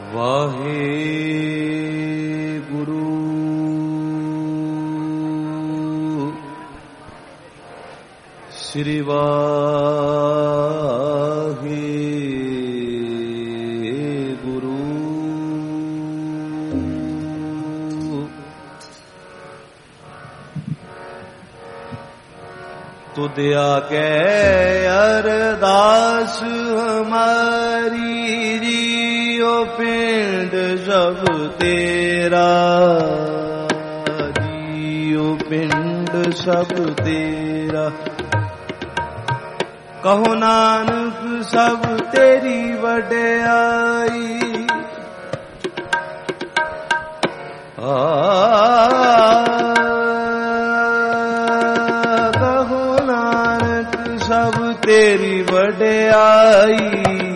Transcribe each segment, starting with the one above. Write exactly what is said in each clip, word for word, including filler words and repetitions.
ਵਾਹਿਗੁਰੂ ਸ੍ਰੀ ਵਾਹਿਗੁਰੂ ਤੁਧ ਆਗੇ ਅਰਦਾਸ ਹਮਾਰੀ ਜੀਓ ਪਿੰਡ ਸਭ ਤੇਰਾ, ਜੀਓ ਪਿੰਡ ਸਭ ਤੇਰਾ। ਕਹੋ ਨਾਨਕ ਸਭ ਤੇਰੀ ਵਡਿਆਈ, ਆ ਕਹੋ ਨਾਨਕ ਸਭ ਤੇਰੀ ਵਡਿਆਈ।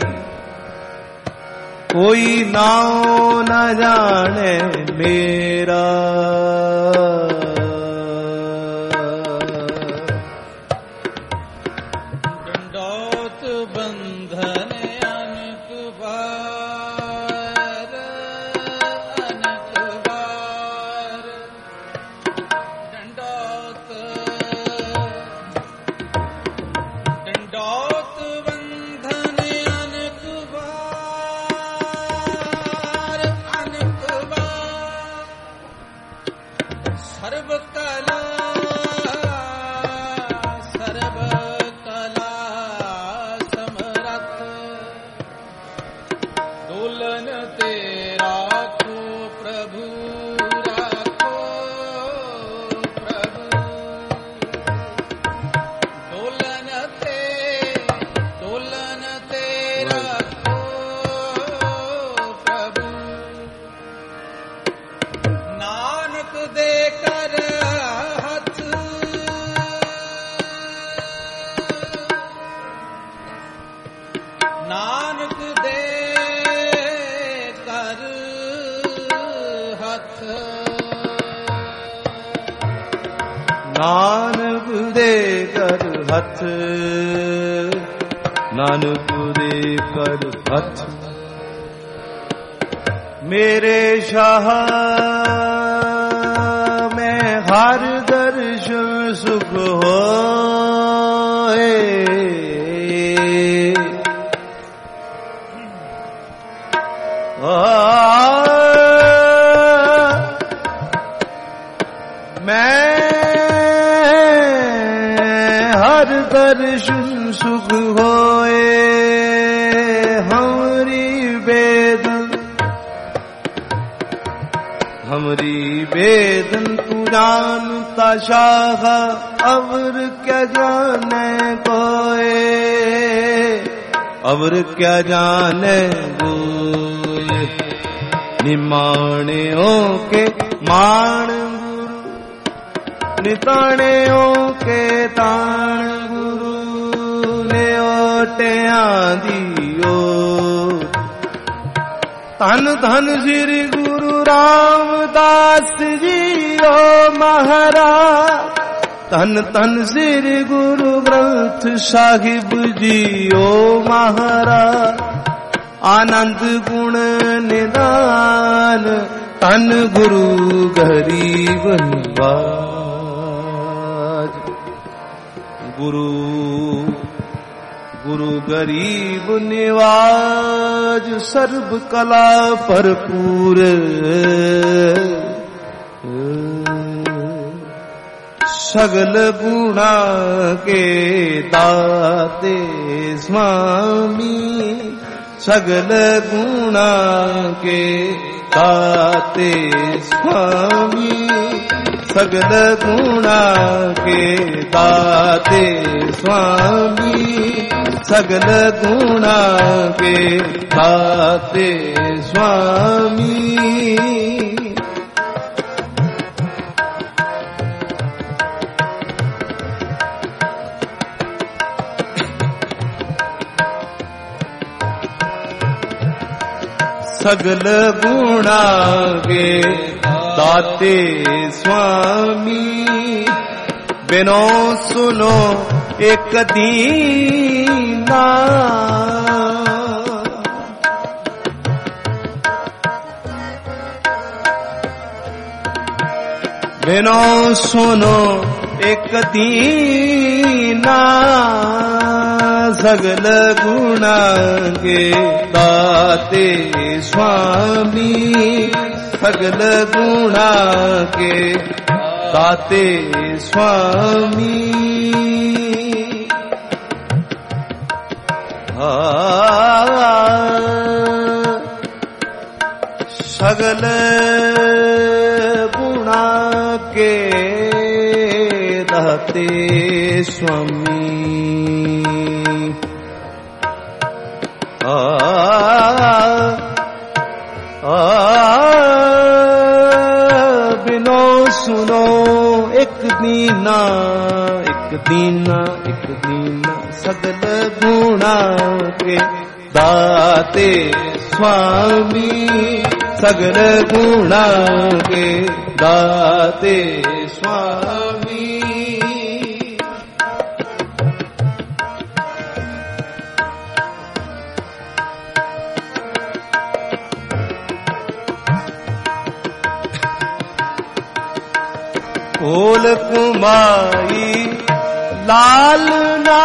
ਕੋਈ ਨਾਉ ਨਾ ਜਾਣੇ ਮੇਰਾ, ਨਾਨਕ ਦੇ ਕਰ ਹੱਥ, ਨਾਨਕ ਦੇ ਕਰ ਹੱਥ। ਮੇਰੇ ਸ਼ਾਹ ਮੈਂ ਹਰ ਦਰਸ਼ਨ ਸੁਖ ਹੋਏ, ਮੈਂ ਦਰਸ਼ਨ ਸੁਖ ਹੋਏ। ਹਮਰੀ बेदन हमरी बेदन तू जानता शाह अवर क्या जाने कोई अवर क्या जाने कोई निमाणे के मान गुरु निताणे के ताण गुरु ने ओटिया दियो धन धन श्री गुरु रामदास जी ओ महाराज धन धन श्री गुरु ग्रंथ साहिब जी ओ महाराज आनंद गुण निदान धन गुरु गरीब निवाज गुरु गुरु गरीब निवाज सर्व कला भरपूर सगल गुणा के दाते स्वामी सगल गुणा के दाते स्वामी सगल गुणा के दाते स्वामी सगल गुणा के दाते स्वामी सगल गुणा के दाते स्वामी बिनो सुनो एक दीना बिनो सुनो एक दीना सगल गुणा के दाते स्वामी सगल गुणा के दाते स्वामी सगल गुणा के दाते स्वामी आ, आ, बिनो सुनो एक दीना एक दीना एक दीना सगल गुणा के दाते स्वामी सगल गुणा के दाते स्वामी ओल कुमाई लाल ना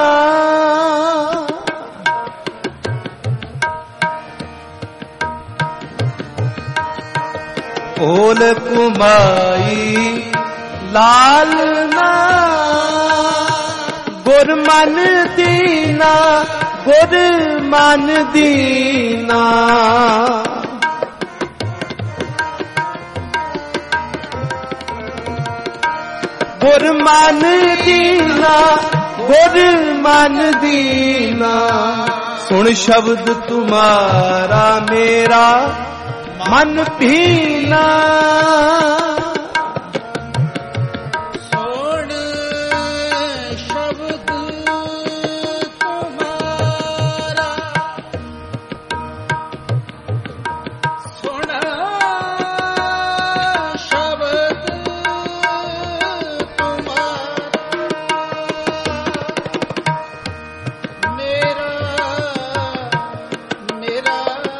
ओल कुमाई लाल ना गुर मन दीना गुर मन दीना गुर मन दीना गुर मन दीना सुन शब्द तुम्हारा मेरा मन भीना सुन शब्द तुम्हारा सुन शब्द तुम्हारा मेरा मेरा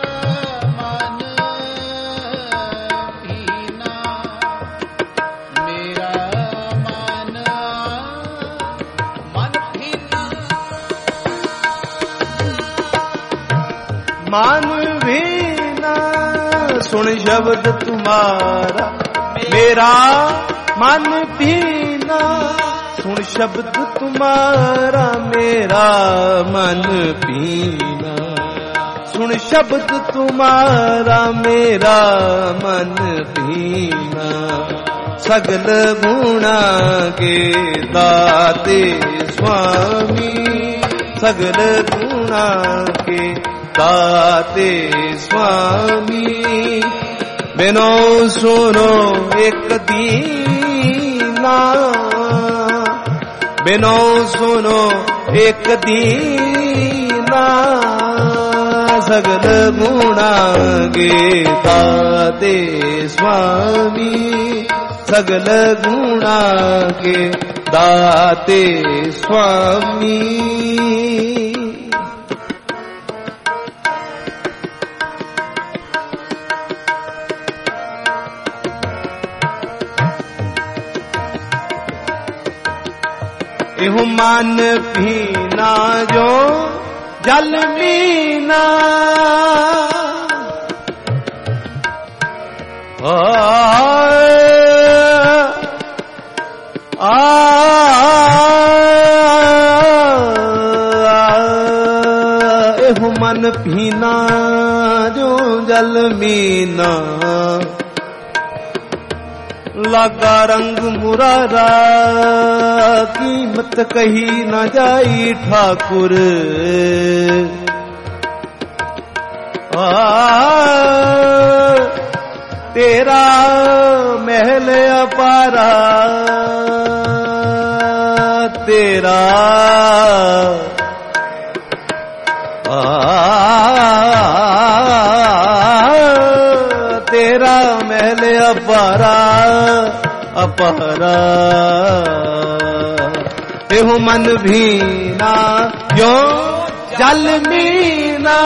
मन भीना सुन शब्द तुम्हारा मेरा मन भीना सुन शब्द तुम्हारा मेरा मन भीना सुन शब्द तुम्हारा मेरा मन भीना सगल गुणा के दाते स्वामी सगल गुणा के दाते स्वामी बिनो सुनो एक दीना बिनो सुनो एक दीना सगल गुणा के दाते स्वामी सगल गुणा के दाते स्वामी एहु मन भीना जो जल मीना आ, आ, एहु मन भीना जो जल मीना लागा रंग मुरारा कीमत कही न जाई ठाकुर आ तेरा महल अपारा तेरा आ तेरा महल अपारा अपहरा एहु मन भीना यो जल मीना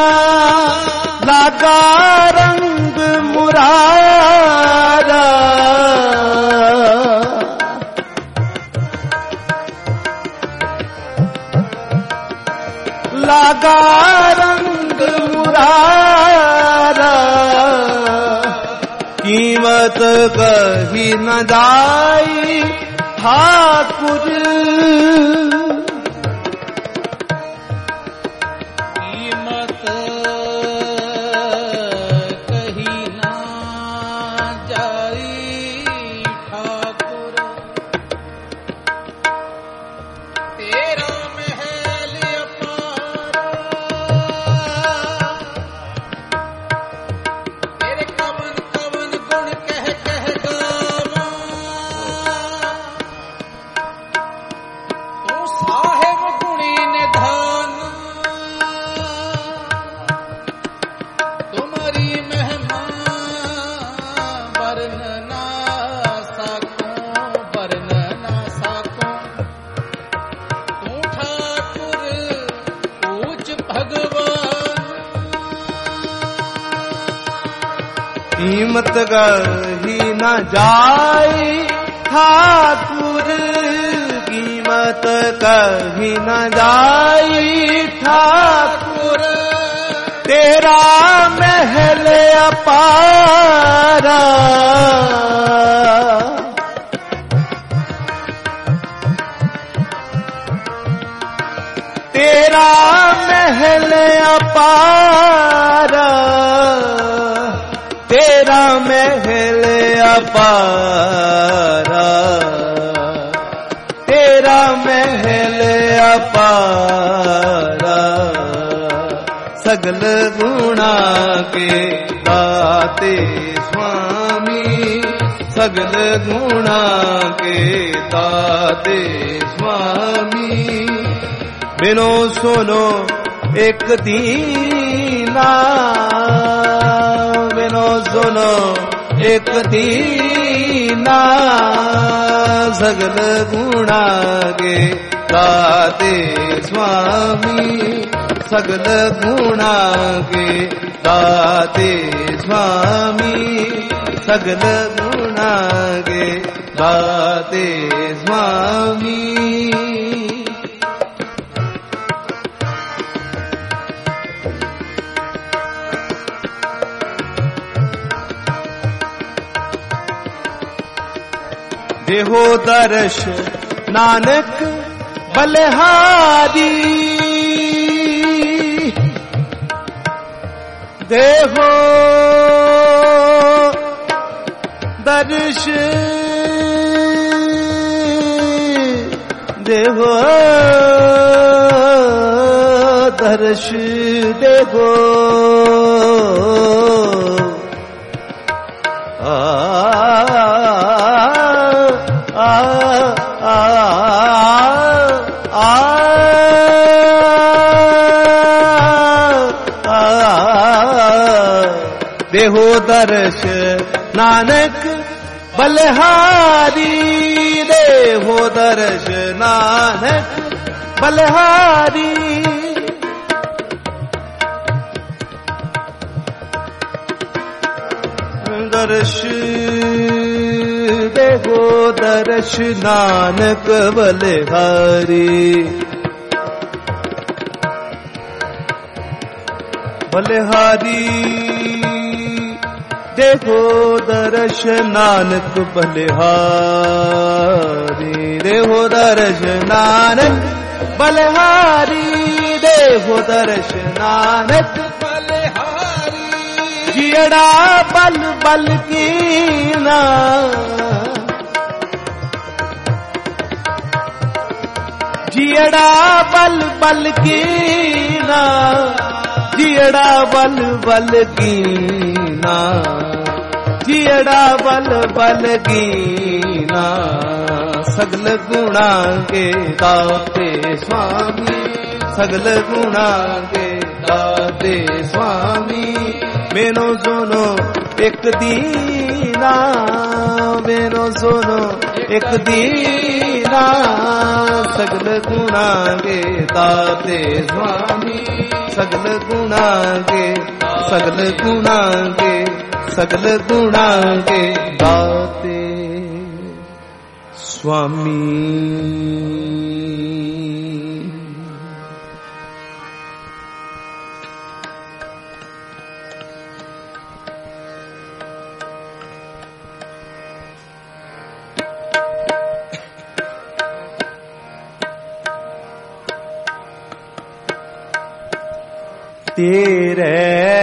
लागा रंग मुरारा कीमत कही न जाई ठाकुर कीमत कही ना जाई ठाकुर तेरा महल अपारा तेरे कवन कवन गुण कह कह गावा तू साहेब गुणी निधान तुम्हारी महिमा वर्णना साको वर्णना साको तू ठाकुर ऊंच भगवान कीमत कही न जाई ठाकुर कीमत कही न जाई ठाकुर तेरा महल अपारा तेरा महल अपारा तेरा महल अपारा तेरा महल अपारा सगल गुणा के दाते स्वामी सगल गुणा के दाते स्वामी बिनो सुनो एक दीना बिनो सुनो एक दीना सगल गुणा के दाते स्वामी सगल गुणा के दाते स्वामी सगल गुणा के दाते स्वामी देहो दर्श नानक बलिहारी देहो दर्श देहो दर्श देहो आ आ आ आ देहो दर्श नानक बलिहारी देहो दर्श नानक बलिहारी दर्श देहो दर्श नानक बलिहारी बलिहारी देखो दर्श नानक बलिहारी देखो दर्श नानक बलिहारी देखो दर्श नानक बलिहारी जियड़ा बल बल की ना जियड़ा बल बल की ना जियड़ा बल बल की ना जियड़ा बल बल की ना सगल गुणा के दाते स्वामी सगल गुणा के दाते स्वामी मेनो सुनो एक दीना मेनो सुनो एक दीना सगल गुणा के दाते स्वामी सगल गुणा के सगल गुणा के सगल गुणा के दाते स्वामी। तेरे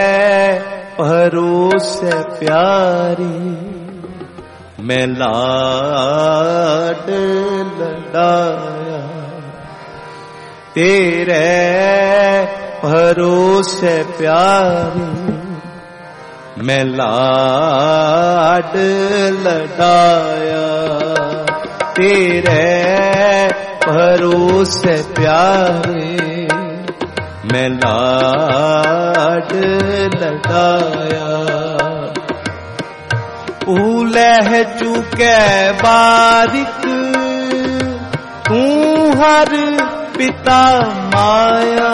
भरोसे प्यारी मैं लाड लड़ाया, तेरे भरोसे प्यारी मैं लाड लड़ाया, तेरे भरोसे प्यारे मैं लाड लड़ाया। उलह चुके बारिक तू हर पिता माया,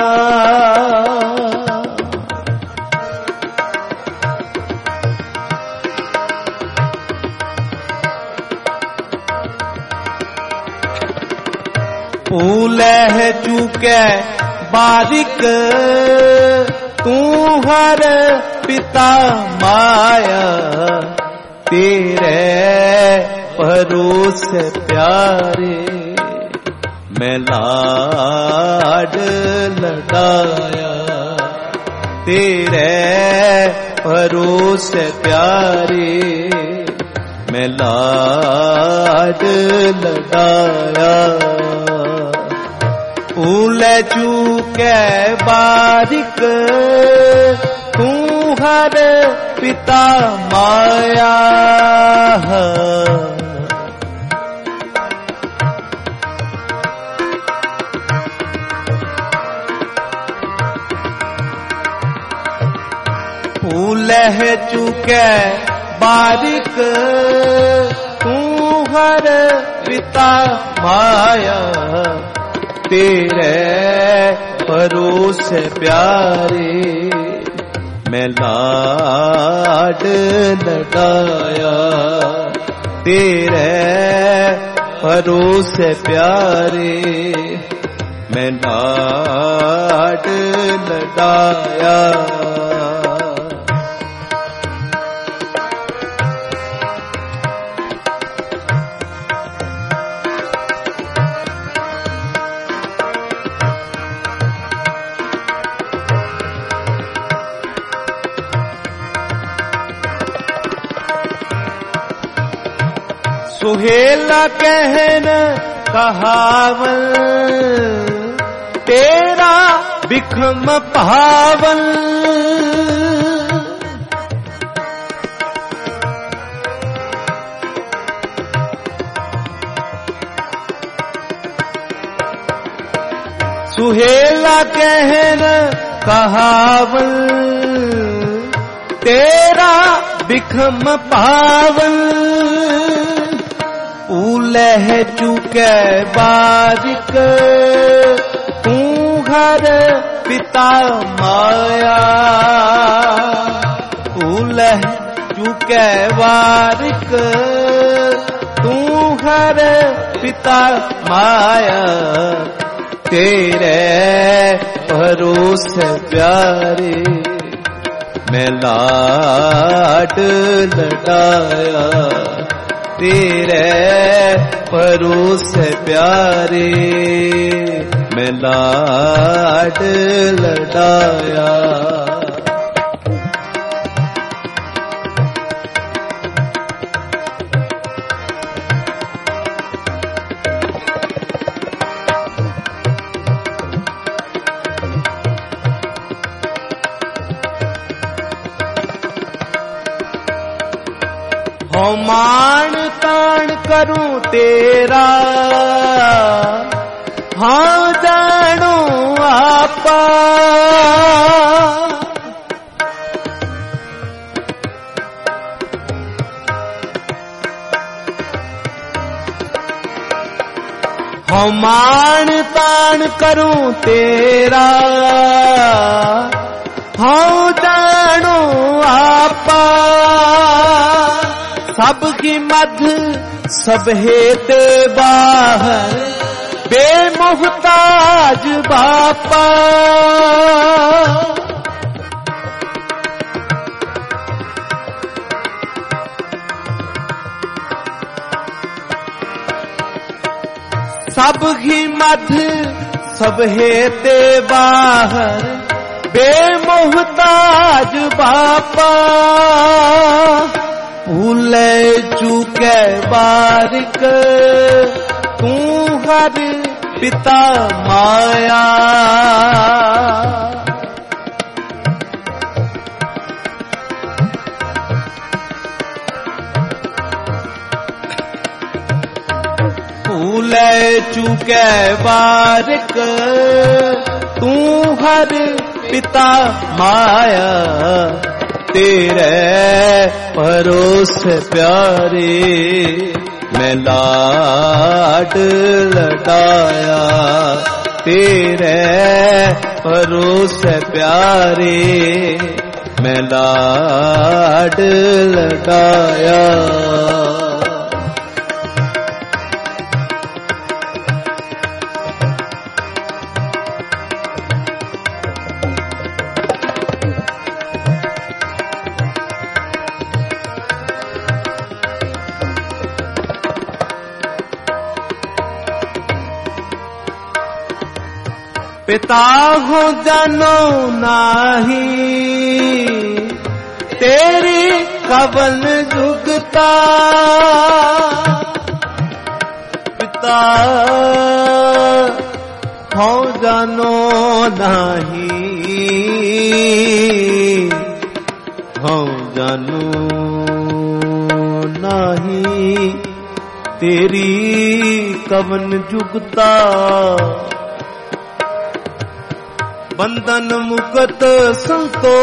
उलह चुके बारिक तू हर पिता माया, तेरे भरोसे प्यारे मैं लाड लड़ाया, तेरे भरोसे प्यारे मैं लाड लड़ाया। उले चूके बारिक तू हर पिता माया, उलह चुके बारिक तू हर पिता माया, तेरे भरोसे प्यारे मैं लाड लड़ाया, तेरे भरोसे प्यारे मैं लाड लड़ाया। सुहेला कहन कहावल तेरा बिखम पावल, सुहेला कहन कहावल तेरा बिखम पावल, उलह चुके बारिक तू हर पिता माया, उलह चुके बारिक तू हर पिता माया, तेरे भरोसे प्यारे मैं लाड लड़ाया, तेरे भरोसे प्यारे मैं लाड लड़ाया। हो मान तान करूं तेरा हाँ जानो आपा, हो मान तान करूं तेरा हाँ जानो आपा, सब की मध सब हेते बाहर बेमुहताज बापा, सब की मध सब हेते बाहर बेमोहताज बापा भूले चूके बारिक तू हर पिता माया भूले चूके बारिक तू हर पिता माया तेरे भरोस प्यारे मैं लाड लटाया तेरे भरोस प्यारे मैं लाड लटाया पिता हो जानो नाही तेरी कवन जुगता पिता हो जानो नाही हो जानो नाही तेरी कवन जुगता बंधन मुक्त संतो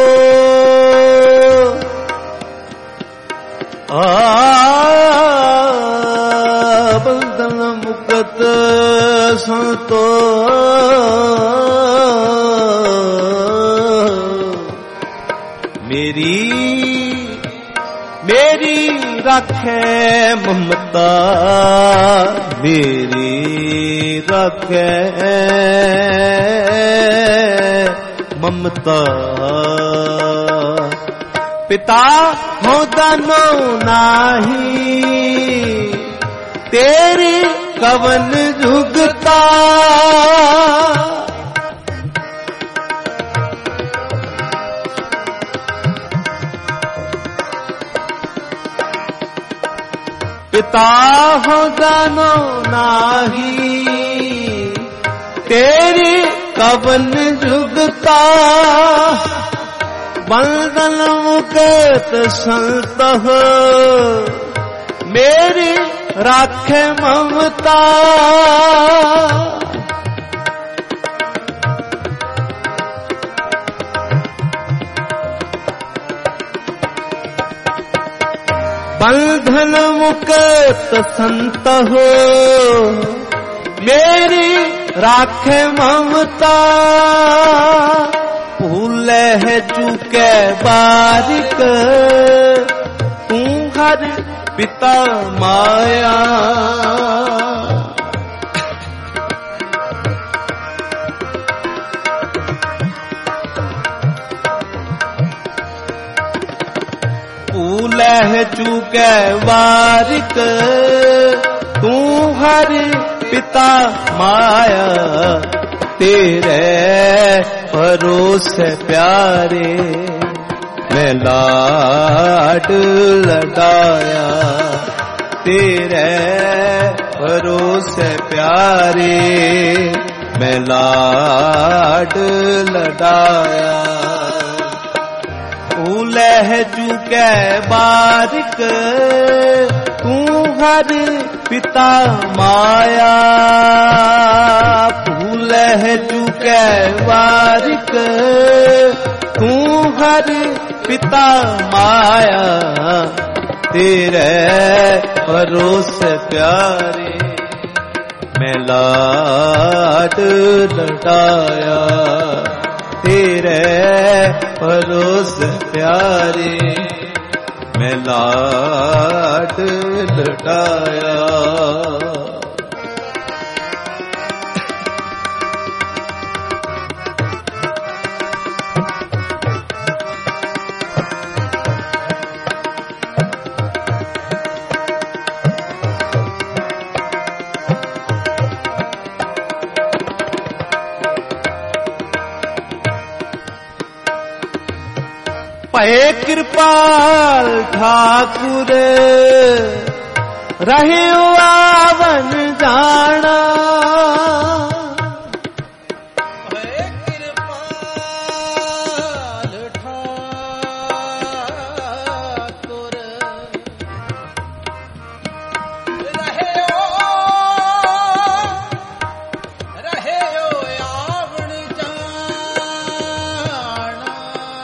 आ बंधन मुक्त संतो मेरी मेरी रखे ममता मेरी रखे ममता पिता हो जानो नाही तेरी कवन जुगता पिता हो जानो नाही तेरी कवन जुगता बंधन मुक्त संत हो मेरी राखे ममता बंधन मुक्त संत हो मेरी राखे ममता भूले है चूके बारिक तू हर पिता माया भूले है चूके बारिक तू हर पिता माया तेरे भरोस प्यारे मैं लाड लगाया तेरे भरोस प्यारे मैं लाड लगाया भूले है चूके बारिक तू हर पिता माया भूले है चूके बारिक तू हर पिता माया तेरे भरोस प्यारे मैं लाड लटाया तेरे भरोस प्यारे मैं लाड लटाया ਭਏ ਕਿਰਪਾਲ ਠਾਕੁਰ ਰਹਿਓ ਆਵਨ ਜਾਣਾ। ਭਏ ਕਿਰਪਾਲ ਠਾਕੁਰ ਰਹਿਓ ਰਹਿਓ ਆਵਣ ਜਾਣਾ।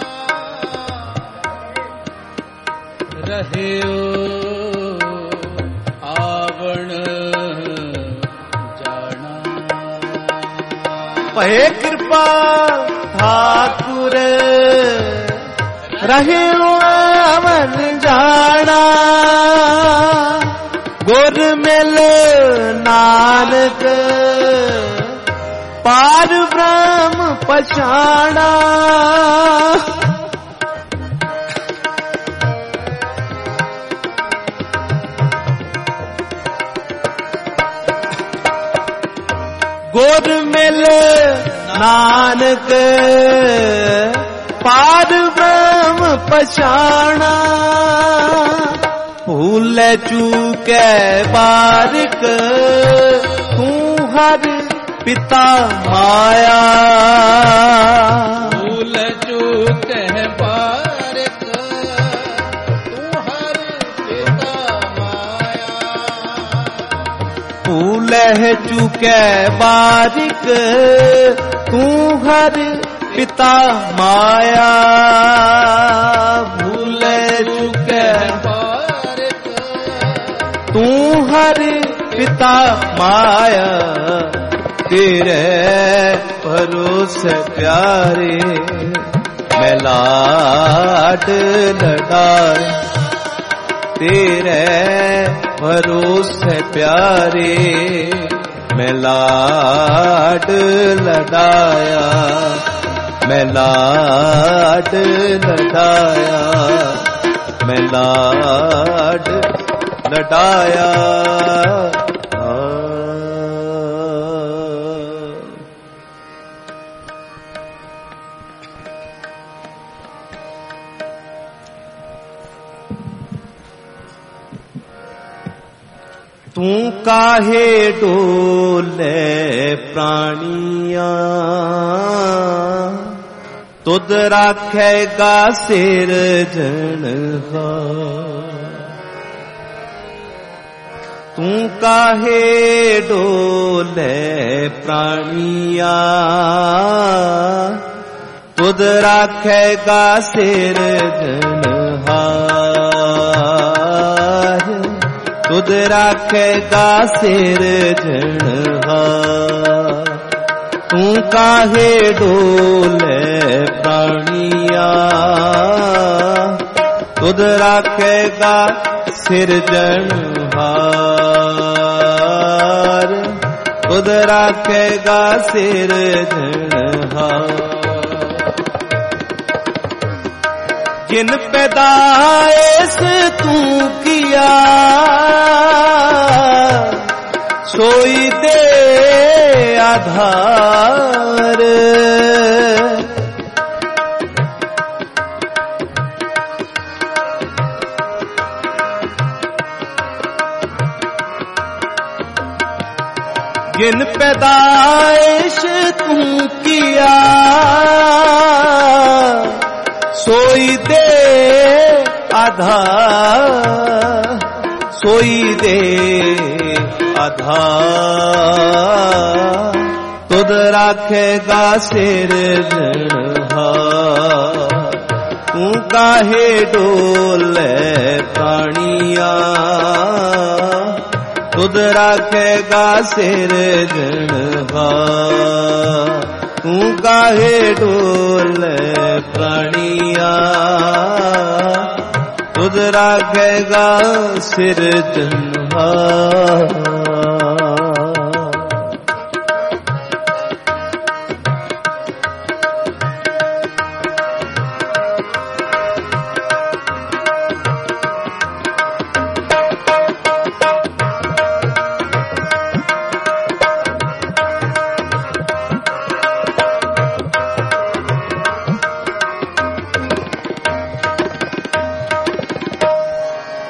ਰਹਿਓ ਆਵਣ ਜਾਣਾ। ਭਏ ਕਿਰਪਾ ਠਾਕੁਰ ਰਹਿਓ ਆਵਨ ਜਾਣਾ। ਗੁਰ ਮਿਲ ਨਾਨਕ ਪਾਰ ਬ੍ਰਹਮ ਪਛਾਣਾ। ਗੁਰ ਮਿਲ ਨਾਨਕ ਪਾਰ ਬ੍ਰਹਮ ਪਛਾਣਾ। ਭੂਲੇ ਚੂਕੇ ਬਾਰਿਕ ਤੂੰ ਹਰ ਪਿਤਾ ਮਾਇਆ। ਭੂਲ ਚੂਕੇ ਬਾਰਿਕ ਤੂੰ ਹਰ ਪਿਤਾ ਮਾਇਆ। ਭੂਲੇ ਚੂਕੇ ਬਾਰਿਕ ਤੂੰ ਹਰ ਪਿਤਾ ਮਾਇਆ। ਭੂਲੇ ਚੂਕੇ ਬਾਰਿਕ ਤੂੰ ਹਰ ਪਿਤਾ ਮਾਇਆ। ਤੇਰੇ ਭਰੋਸੇ ਪਿਆਰੇ ਮੈਂ ਲਾਡ ਲਡਾਇਆ। ਤੇਰੇ ਭਰੋਸੇ ਪਿਆਰੇ ਮੈਂ ਲਾਡ ਲਡਾਇਆ। ਮੈਂ ਲਾਡ ਲਡਾਇਆ। ਮੈਂ ਲਾਡ ਲਡਾਇਆ। ਤੂੰ ਕਾਹੇ ਡੋਲੇ ਪ੍ਰਾਣੀਆਂ ਤੁਧ ਰਾਖੇਗਾ ਸਿਰਜਣਹਾਰ। ਤੂੰ ਕਾਹੇ ਡੋਲੇ ਪ੍ਰਾਣੀਆਂ ਤੁਧ ਰਾਖੇਗਾ ਸਿਰਜਣਹਾਰ। ਤੁਧ ਰਾਖੇਗਾ ਸਿਰਜਣਹਾਰ। ਤੂੰ ਕਾਹੇ ਡੋਲੇ ਪ੍ਰਾਣੀਆਂ ਤੁਧ ਰਾਖੇਗਾ ਸਿਰਜਣਹਾਰ। ਤੁਧ ਰਾਖੇਗਾ ਸਿਰਜਣਹਾਰ। ਜਿਨ ਪੈਦਾਇਸ਼ ਤੂੰ ਕੀਆ ਸੋਈ ਦੇ ਆਧਾਰ। ਜਿਨ ਪੈਦਾਇਸ਼ ਤੂੰ ਕੀਆ ਸੋਈ ਦੇ ਆਧਾਰ। ਸੋਈ ਦੇ ਆਧਾਰ। ਤੁਧ ਰਾਖੇਗਾ ਸਿਰਜਣਹਾਰ। ਤੂੰ ਕਾਹੇ ਡੋਲੇ ਪ੍ਰਾਣੀਆਂ ਤੁਧ ਰਾਖੇਗਾ ਸਿਰਜਣਹਾਰ। ਤੂੰ ਕਾਹੇ ਡੋਲੇ ਪ੍ਰਾਣੀਆਂ ਤੁਧ ਰਾਖੇਗਾ ਸਿਰਜਣਹਾਰ।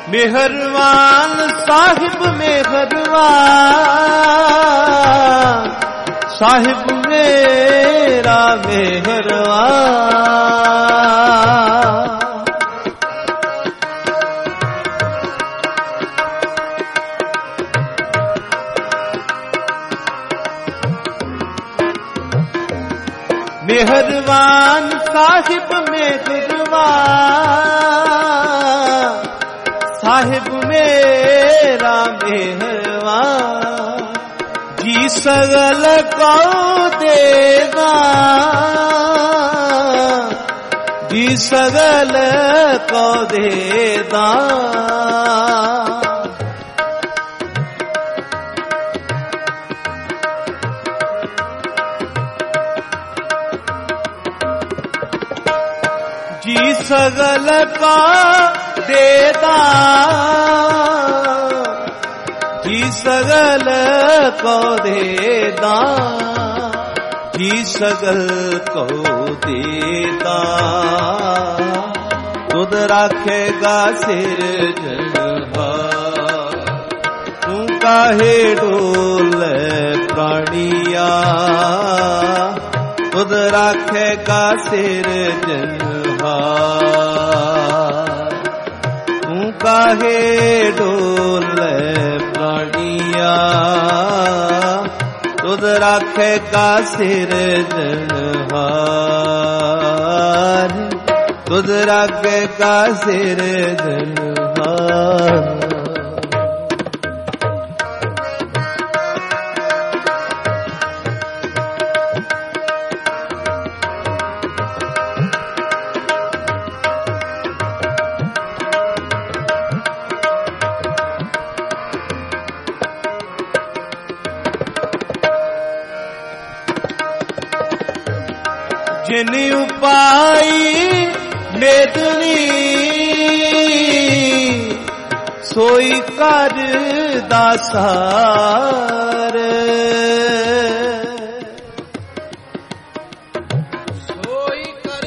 मेहरबान साहिब मेहरबान साहिब मेरा मेहरबान। मेहरबान साहिब मेहरबान साहिब मेरा मेहरबान। जी सगल को देना जी सगल को देना। जी सगल का देदा जी सगल को देदा जी सगल को देदा। तुद राखेगा सिरजनहार तू काहे डोले प्राणिया। तुद राखेगा सिरजनहार तू काहे डोले प्राणिया। तुद राखेगा सिरजनहार तुद राखेगा सिरजनहार। जिन उपाई मेदनी सोई कर दासार। सोई कर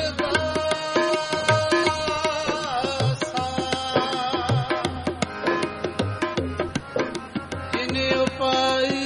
दासार। जिन उपाई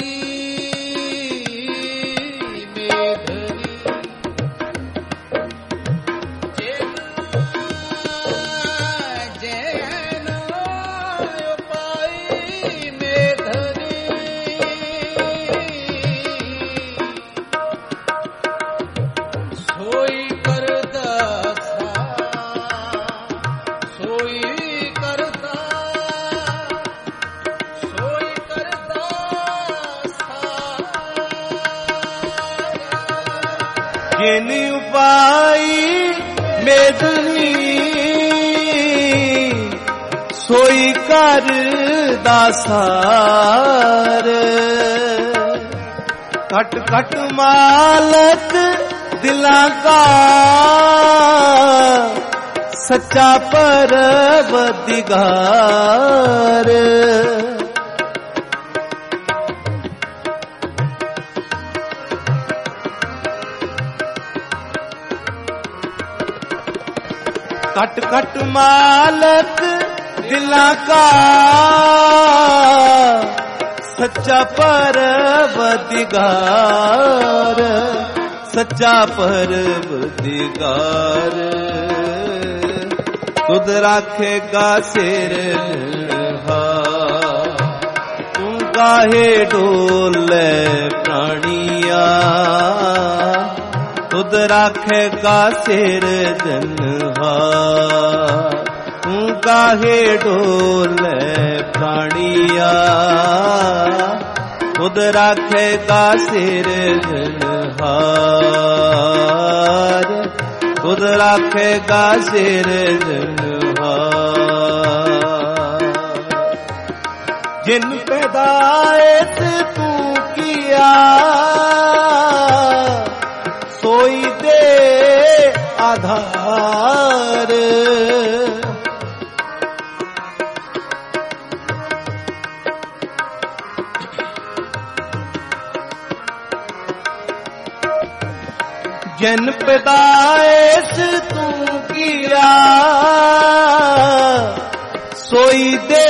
जिन उपाई मेदनी सोई कर दासार। कट कट मालक दिलां का सच्चा परवदिगार। कट कट मालक दिलां का सच्चा परवदिगार सच्चा परवदिगार। तुद राखेगा सिरजनहार तू काहे डोले प्राणिया। तुद राखेगा सिरजनहार तू काहे डोले प्राणिया। तुद राखेगा सिरजनहार तुद राखेगा सिरजनहार। जिन पैदाइश तू किया सोई दे आधार। जिन पैदाइश तू किया सोई ਸੋਈ ਦੇ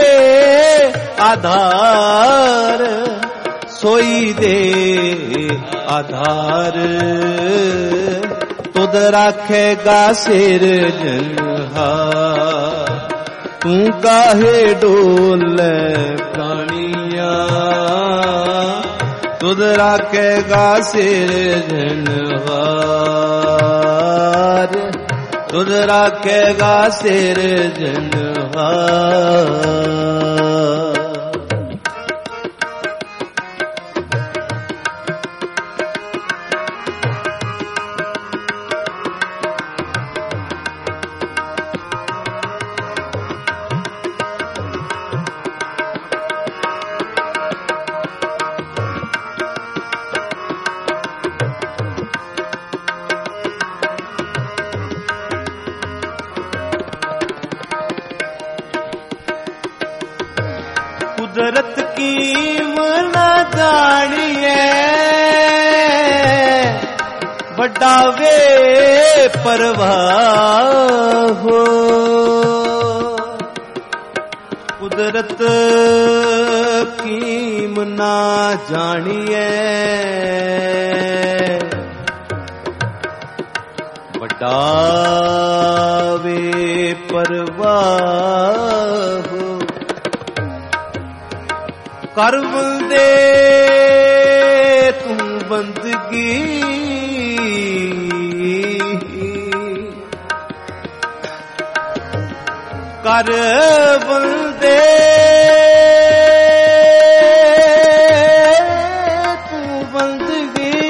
ਆਧਾਰ, ਸੋਈ ਦੇ ਆਧਾਰ, ਤੁਧ ਰਾਖੇਗਾ ਸਿਰਜਨਹਾਰ। ਤੂੰ ਕਾਹੇ ਡੋਲੇ ਪ੍ਰਾਣੀਆਂ, ਤੁਧ ਰਾਖੇਗਾ ਸਿਰਜਨਹਾਰ, ਤੁਧ ਰਾਖੇਗਾ ਸਿਰਜਨਹਾਰ। ਕੁਦਰਤ ਕੀਮਤ ਨਾ ਜਾਣੀਏ, ਵੱਡਾ ਵੇ ਪਰਵਾਹ ਹੋ। ਕੁਦਰਤ ਕੀਮਤ ਨਾ ਜਾਣੀਏ, ਵੱਡਾ ਵੇ ਪਰਵਾਹ ਹੋ। ਕਰ ਬੰਦੇ ਤੂੰ ਬੰਦਗੀ, ਕਰ ਬੰਦੇ ਤੂੰ ਬੰਦਗੀ,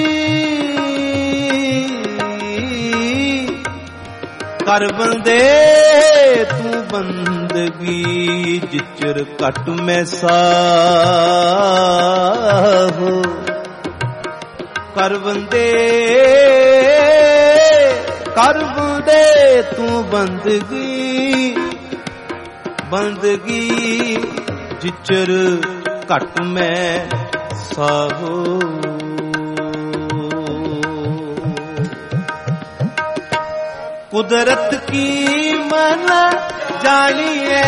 ਕਰ ਬੰਦੇ ਤੂੰ ਬੰਦਗੀ। ਜਿਚਰ ਘਟ ਮੈਂ ਸਾਹੋ, ਕਰ ਬੰਦੇ ਕਰ ਬੰਦੇ ਤੂੰ ਬੰਦਗੀ, ਬੰਦਗੀ ਜਿਚਰ ਘਟ ਮੈਂ ਸਾਹੋ। ਕੁਦਰਤ ਕੀ ਮਨ ਜਾਣੀਏ,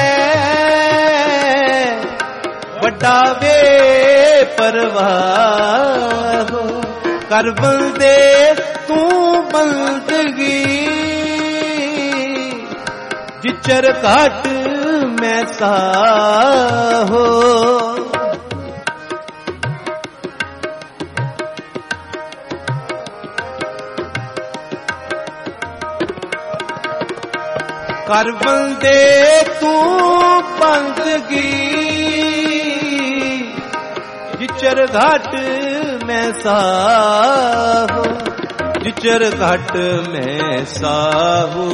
ਵੱਡਾ ਵੇ ਪਰਵਾਹ ਹੋ। ਕਰ ਬੰਦੇ ਤੂੰ ਬੰਦਗੀ, ਜਿਚਰ ਘਟ ਮੈਂ ਸਾਹੋ। ਕਰ ਬੰਦੇ ਤੂੰ ਬੰਦਗੀ, ਜਿਚਰ ਘਟ ਮੈਂ ਸਾਹੋ, ਜਿਚਰ ਘਟ ਮੈਂ ਸਾਹੋ।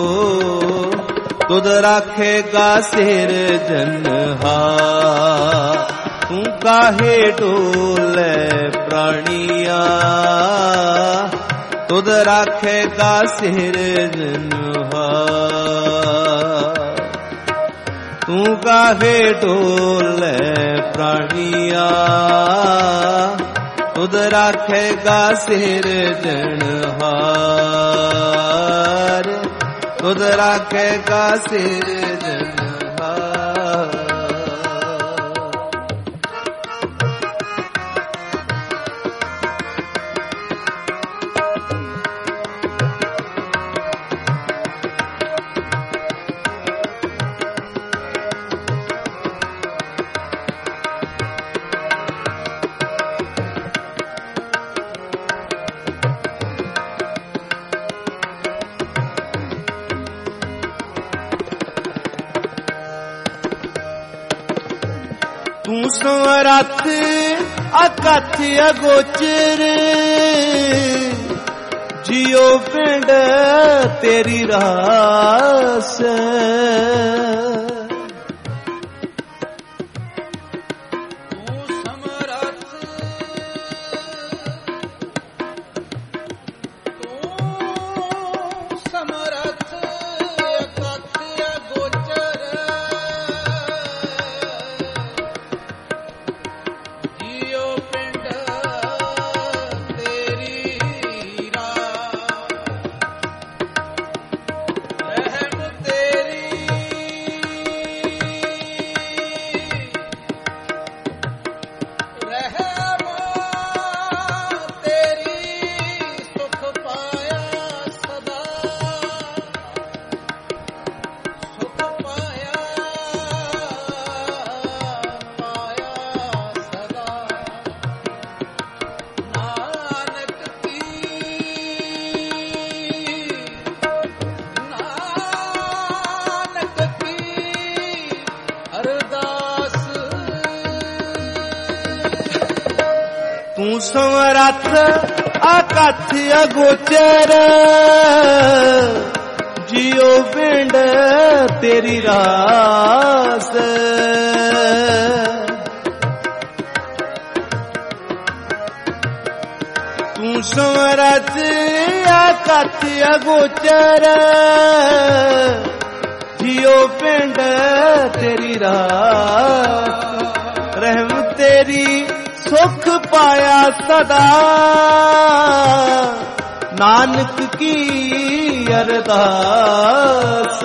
ਤੁਧ ਰਾਖੇਗਾ ਸਿਰਜਨਹਾਰ, ਤੂੰ ਕਾਹੇ ਡੋਲੇ ਪ੍ਰਾਣੀਆਂ, ਤੁਧ ਰਾਖੇਗਾ ਸਿਰਜਨਹਾਰ। ਤੂੰ ਕਾਹੇ ਡੋਲੇ ਪ੍ਰਾਣੀਆਂ, ਤੁਧ ਰਾਖੇਗਾ ਸਿਰਜਨਹਾਰ, ਤੁਧ ਰਾਖੇਗਾ ਸਿਰਜਨਹਾਰ। ਤੂੰ ਸਮਰੱਥ ਅਕਥ ਅਗੋਚਰ, ਜਿਉ ਪਿੰਡ ਤੇਰੀ ਰਾਸ। ਤੇਰੀ ਤੂੰ ਸਮਰੱਥ ਅਕਥ ਅਗੋਚਰ ਜਿਉ ਪਿੰਡ ਤੇਰੀ ਰਾਸ ਤੂੰ ਸਮਰੱਥ ਅਕਥ ਅਗੋਚਰ ਜਿਉ ਪਿੰਡ ਤੇਰੀ ਰਾਸ ਰਹਿਮ ਤੇਰੀ ਸੁਖ ਪਾਇਆ ਸਦਾ ਨਾਨਕ ਕੀ ਅਰਦਾਸ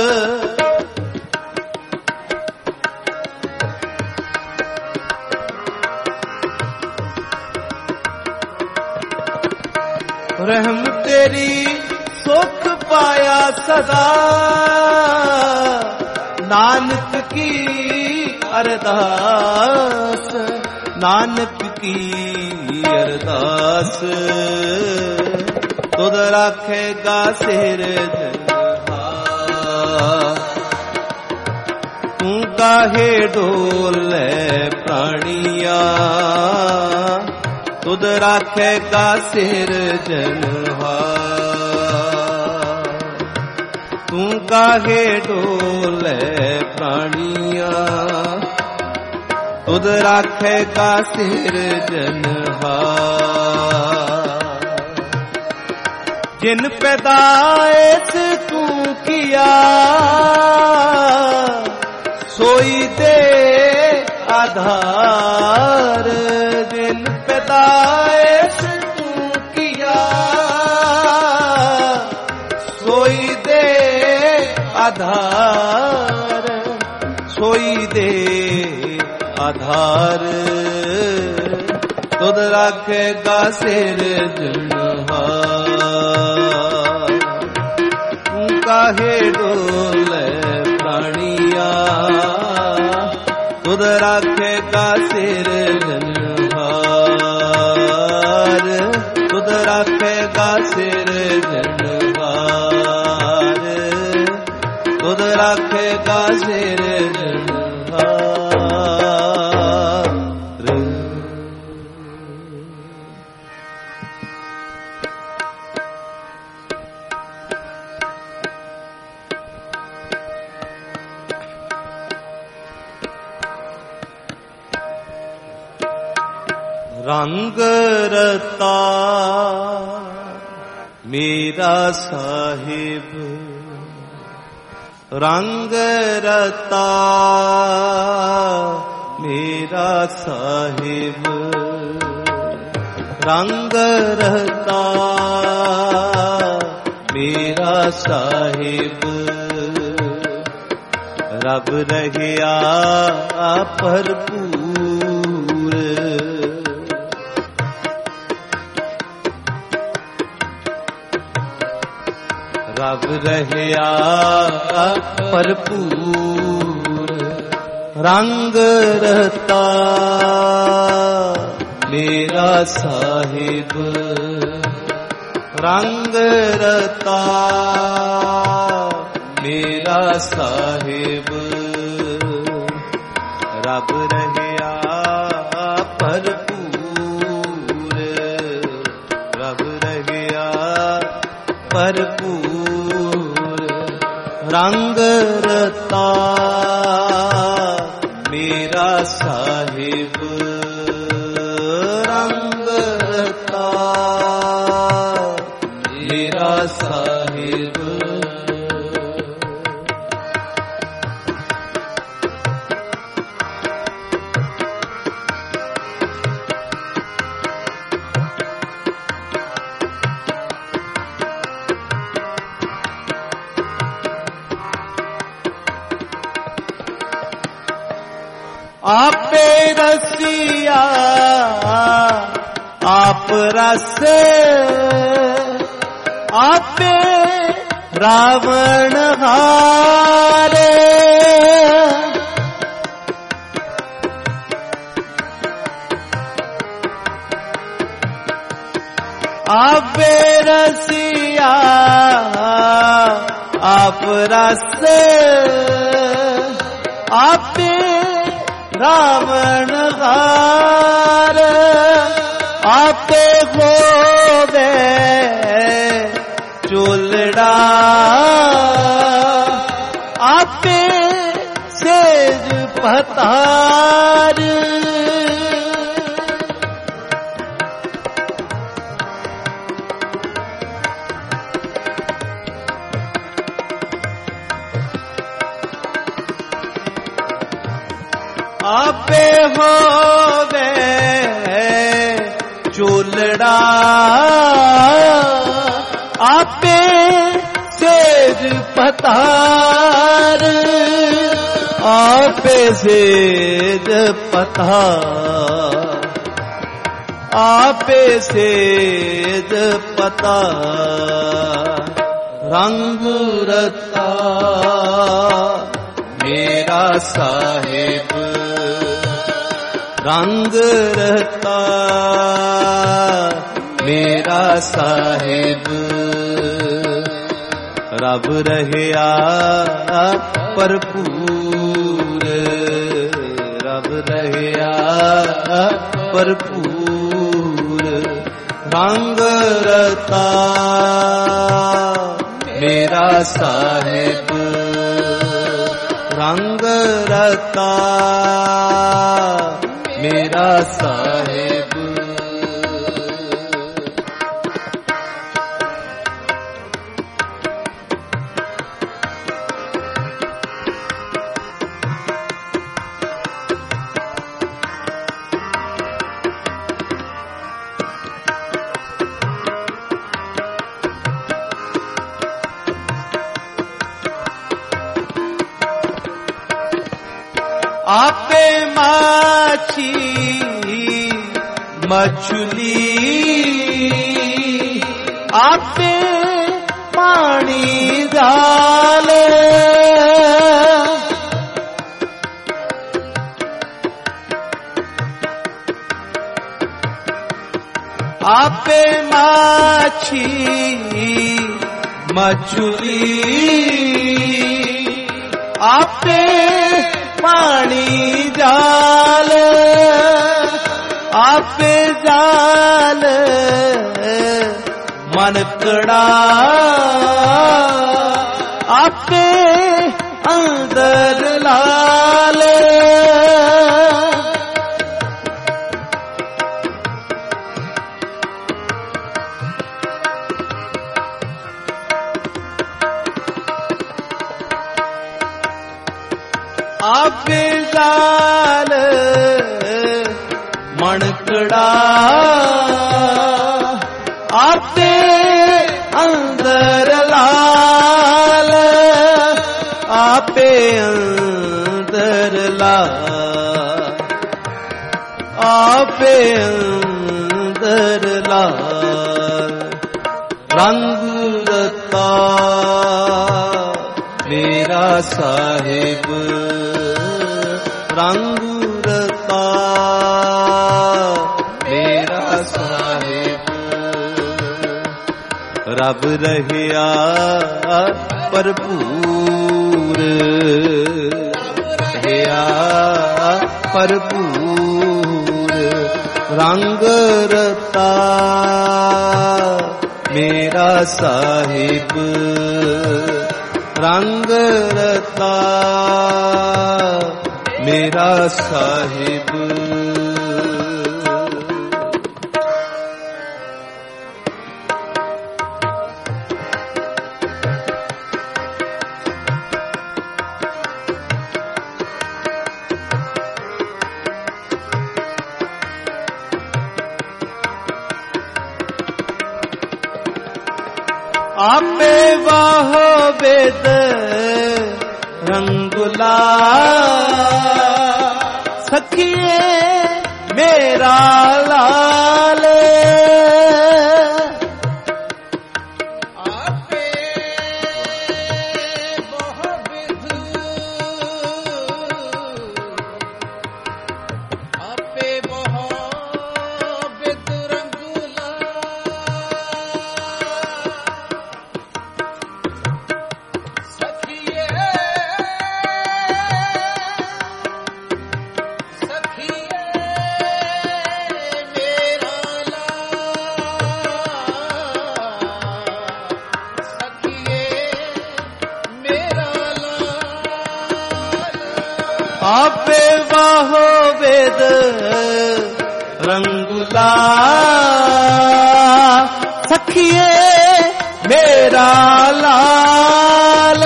ਰਹਿਮ ਤੇਰੀ ਸੁਖ ਪਾਇਆ ਸਦਾ ਨਾਨਕ ਕੀ ਅਰਦਾਸ ਨਾਨਕ ਕੀ ਅਰਦਾਸ ਤੁਧ ਰਾਖੇਗਾ ਸਿਰ ਜਨਹਾ ਤੂੰ ਕਾਹੇ ਡੋਲੇ ਪ੍ਰਾਣੀਆਂ ਤੁਧ ਰਾਖੇਗਾ ਸਿਰ ਜਨਹਾ ਤੂੰ ਕਾਹੇ ਡੋਲੇ ਪ੍ਰਾਣੀਆਂ ਤੁਧ ਰਾਖੇਗਾ ਸਿਰ ਜਨਹਾ ਜਿਨ ਪੈਦਾਇਸ਼ ਤੂੰ ਕੀਆ ਸੋਈ ਦੇ ਆਧਾਰ ਜਿਨ ਪੈਦਾਇਸ਼ ਤੂੰ ਕੀਆ ਸੋਈ ਦੇ ਆਧਾਰ ਸੋਈ ਦੇ ਆਧਾਰ ਤੁਧ ਰਾਖੇਗਾ ਸਿਰ ਜਨਹਾ ਤੂੰ ਕਾਹੇ ਡੋਲੇ ਪ੍ਰਾਣੀਆਂ ਤੁਧ ਰਾਖੇਗਾ ਸਿਰ ਜਨਹਾਰ ਤੁਧ ਰਾਖੇਗਾ ਸਿਰ ਜਨਹਾਰ ਤੁਧ ਰਾਖੇਗਾ ਸਿਰ ਜਨਹਾਰ ਰੰਗ ਰਤਾ ਮੇਰਾ ਸਾਹਿਬ ਰੰਗ ਰਤਾ ਮੇਰਾ ਸਾਹਿਬ ਰੰਗ ਰਤਾ ਮੇਰਾ ਸਾਹਿਬ ਰਬ ਰਹਿਆ ਭਰਪੂਰ ਰਬ ਰਹਿਆ ਭਰਪੂਰ ਰੰਗ ਰਤਾ ਮੇਰਾ ਸਾਹਿਬ ਰੰਗ ਰਤਾ ਮੇਰਾ ਸਾਹਿਬ ਰਬ ਰਹਿਆ ਭਰਪੂਰ ਰਬ ਰਹਿਆ ਭਰਪੂਰ ਰੰਗ ਰਤਾ ਮੇਰਾ ਸਾਹਿਬ ਰੰਗ ਰਤਾ ਮੇਰਾ ਸਾਹਿਬ ਆਪੇ ਰਸੀਆ ਆਪ ਰਸ ਆਪੇ ਰਾਵਣ ਹਾਰੇ ਆਪੇ ਰਸੀਆ ਆਪ ਰਸ ਆਪੇ ਰਾਵਣ ਹਾਰ आपे होवे चोलड़ा आपे सेज पतार आपे होवे चोलड़ा आपे सेज पतार आपे सेज पतार आपे सेज पतार रंग रता मेरा साहिब रंग रहता मेरा साहिब रब रहया भरपूर रब रहया भरपूर रंग रहता मेरा साहिब रंग रहता मेरा साहिब आपे माछी मछली आपे पानी डाल आपे माछी मछली आपे पानी जाल आपे जाल मनकड़ा आपे अंदर लाल आपे जाल मनकड़ा आपे अंदर लाल आपे अंदर लाल आपे अंदर लाल रंग रता मेरा साहिब रंग रता मेरा साहिब रब रहया भरपूर रहया भरपूर रंग रता मेरा साहिब रंग रता मेरा साहिब आपे वाह वेद रंगुला सखिए मेरा लाल आपे बहु विधु आपे बहु विधु रंगुला सखिए सखिए ਆਪੇ ਵਾਹੋ ਵੇਦ ਰੰਗੁਲਾ ਸਖੀਏ ਮੇਰਾ ਲਾਲ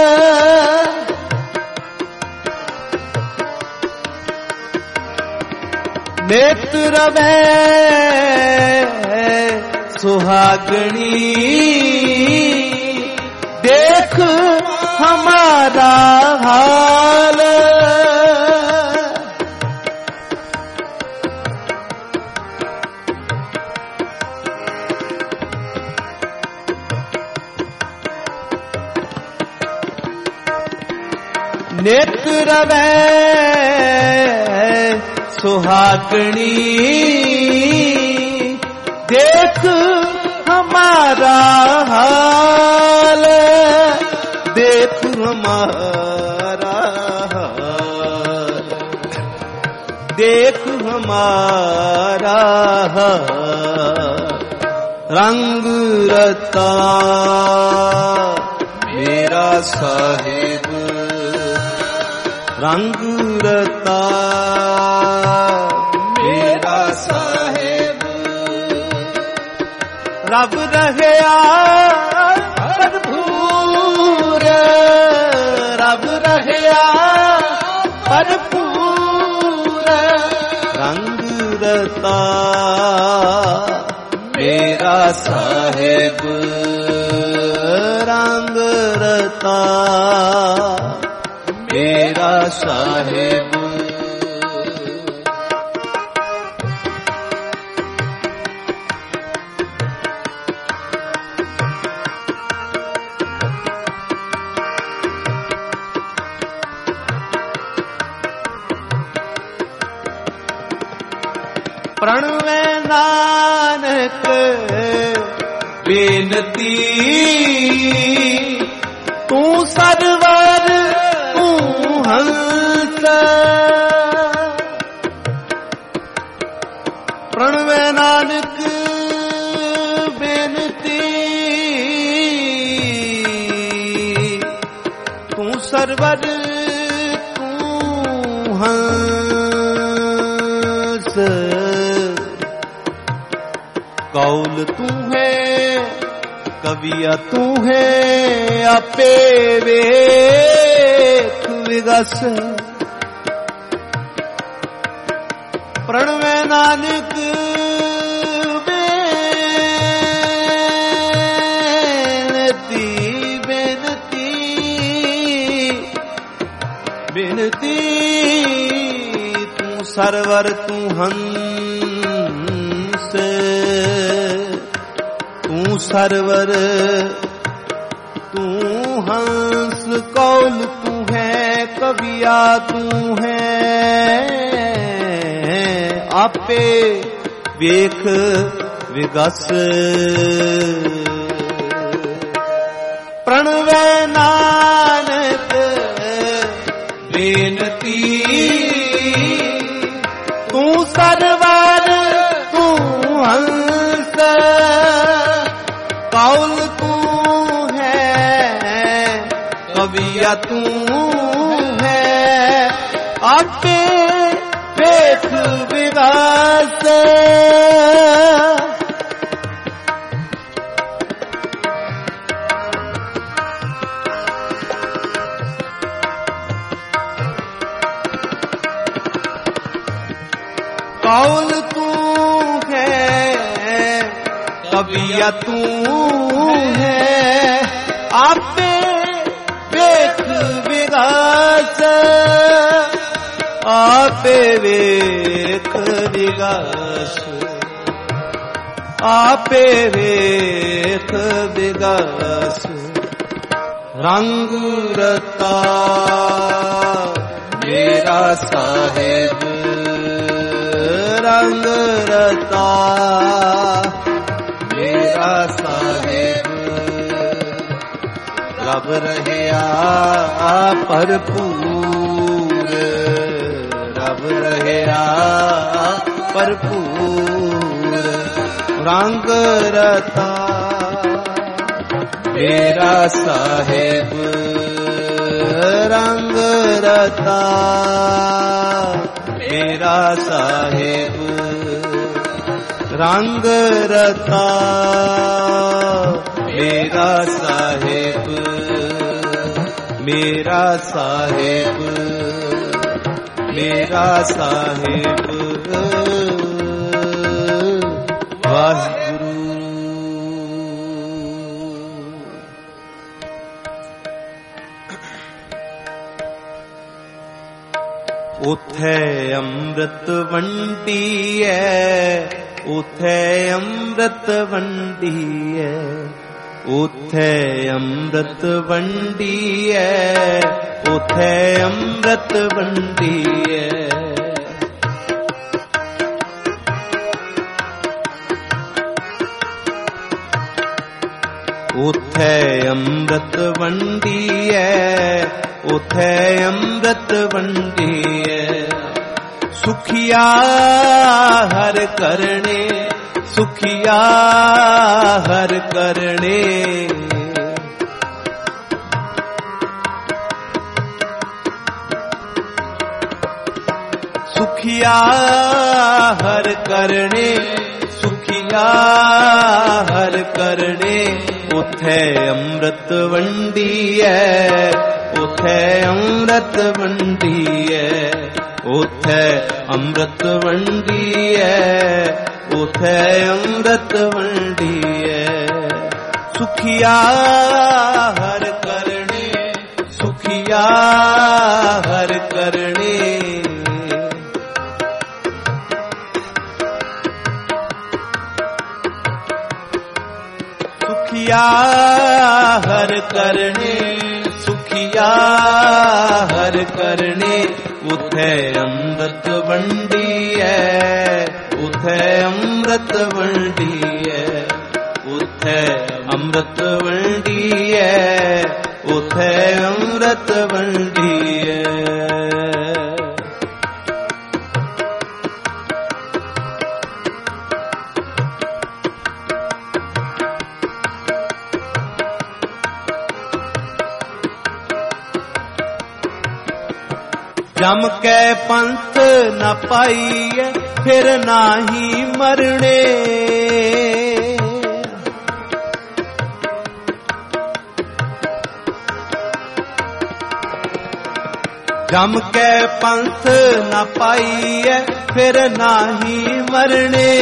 ਨੇਤਰ ਰਵੈ ਸੁਹਾਗਣੀ ਦੇਖ ਹਮਾਰਾ ਹਾਲ ਨੇਤਰ ਰਵੈ सुहागणी देख हमारा हाल देख हमारा हाल देख हमारा हाल रंग रता मेरा साहिब रंग रता मेरा साहिब रब रहया भरपूर रब रहया भरपूर रंग रता मेरा साहिब रंग रता मेरा साहिब प्रणवे नानक बेनती तू सरवर तू हंस प्रणवे नानक बेनती तू सरवर तू हंस कौल तू है कविया तू है आपे वेख विगस प्रणवे नानक बेनती बेनती बेनती तू सरवर तू हंस तू सरवर तू हंस कौल तू है कविया तू है आपे वेख विगस प्रणवे नानक बेनती तू सरवर तू हंस कौल तू है कविया तू है आपे वेख विगस कौल तू है कविया तू है आपे वेख विगस आपे वेख विगस आपे वेख विगस रंग रता मेरा साहिब रंग रता मेरा साहिब रब रहया भरपूर रब रहया भरपूर रंग रता मेरा साहिब रंग रता ਰਤਾ ਮੇਰਾ ਸਾਹਿਬ, ਰੰਗ ਰਤਾ ਮੇਰਾ ਸਾਹਿਬ, ਮੇਰਾ ਸਾਹਿਬ, ਮੇਰਾ ਸਾਹਿਬ ਵਾਹਿਗੁਰੂ। ਉਥੇ ਅੰਮ੍ਰਿਤ ਵੰਡੀਐ, ਉਥੇ ਅੰਮ੍ਰਿਤ ਵੰਡੀਐ, ਉਥੇ ਅੰਮ੍ਰਿਤ ਵੰਡੀਐ, ਉਥੇ ਅੰਮ੍ਰਿਤ ਵੰਡੀਐ। ਉਥੇ ਅੰਮ੍ਰਿਤ ਵੰਡੀਐ, ਉਥੇ ਅੰਮ੍ਰਿਤ ਵੰਡੀਐ। ਸੁਖੀਆ ਹਰ ਕਰਨੇ, ਸੁਖੀਆ ਹਰ ਕਰਨੇ। ਸੁਖੀਆ ਹਰ ਕਰਨੇ, ਸੁਖੀਆ ਹਰ ਕਰਨੇ। ਉਥੇ ਅੰਮ੍ਰਿਤ ਵੰਡੀਐ, ਉਥੇ ਅੰਮ੍ਰਿਤ ਵੰਡੀਐ, ਉਥੇ ਅੰਮ੍ਰਿਤ ਵੰਡੀਐ, ਉਥੇ ਅੰਮ੍ਰਿਤ ਵੰਡੀਐ। ਸੁਖੀਆ ਹਰ ਕਰਨੇ, ਸੁਖੀਆ ਹਰ ਕਰਨੇ। ਸੁਖੀਆ ਹਰ ਕਰਨੇ, ਸੁਖੀਆ ਹਰ ਕਰਨੇ। ਉਥੇ ਅੰਮ੍ਰਿਤ ਵੰਡੀਐ, ਉਥੇ ਅੰਮ੍ਰਿਤ ਵੰਡੀਐ, ਉਥੇ ਅੰਮ੍ਰਿਤ ਵੰਡੀਐ, ਉਥੇ ਅੰਮ੍ਰਿਤ ਵੰਡੀਐ। ਜਮ ਕੈ ਪੰਥ ਨ ਪਾਈਐ, ਫਿਰ ਨਾਹੀ ਮਰਣੇ। ਜਮ ਕੈ ਪੰਥ ਨ ਪਾਈਐ, ਫਿਰ ਨਾਹੀ ਮਰਣੇ।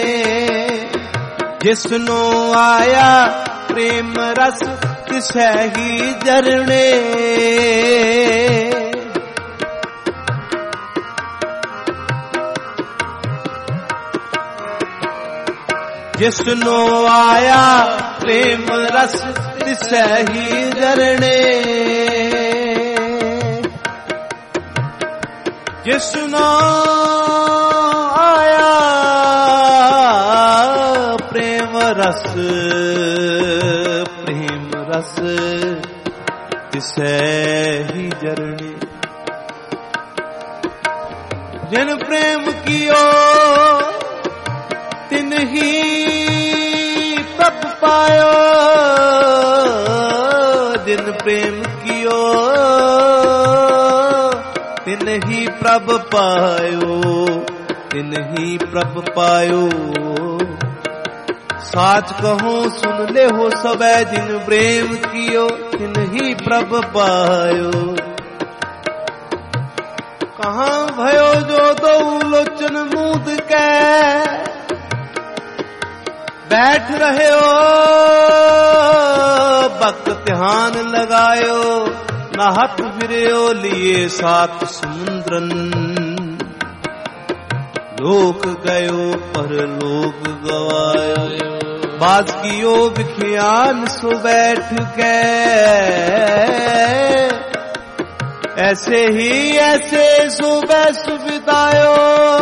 ਜਿਸਨੂੰ ਆਇਆ ਪ੍ਰੇਮ ਰਸ, ਤਿਸੈ ਹੀ ਜਰਣੇ। ਜਿਸਨੂੰ ਆਇਆ ਪ੍ਰੇਮ ਰਸ, ਤਿਸੈ ਹੀ ਜਰਣੇ। ਜਿਸਨੂੰ ਆਇਆ ਪ੍ਰੇਮ ਰਸ, ਪ੍ਰੇਮ ਰਸ, ਤਿਸੈ ਹੀ ਜਰਣੇ। ਜਿਨ ਪ੍ਰੇਮ ਕੀਓ ਤਿਨ ਹੀ ਪ੍ਰਭ ਪਾਇਓ, ਜਿਨ ਪ੍ਰੇਮ ਕੀਓ ਤਿਨ ਹੀ ਪ੍ਰਭ ਪਾਇਓ, ਤਿਨ ਹੀ ਪ੍ਰਭ ਪਾਇਓ। ਸਾਚ ਕਹੋ ਸੁਨ ਲੈ ਹੋ ਸਵੈ, ਜਿਨ ਪ੍ਰੇਮ ਕੀਓ ਤਿਨ ਹੀ ਪ੍ਰਭ ਪਾਇਓ। ਕਹਾਂ भयो जो दो लोचन मूद कै, बैठ रहे हो भक्त ध्यान लगायो। नहत फिरयो लिए सात समुद्रन, लोक गयो पर लोक गवायो। बाज कियो विख्यान सो बैठ के, ऐसे ही ऐसे सुबह सुविदायो।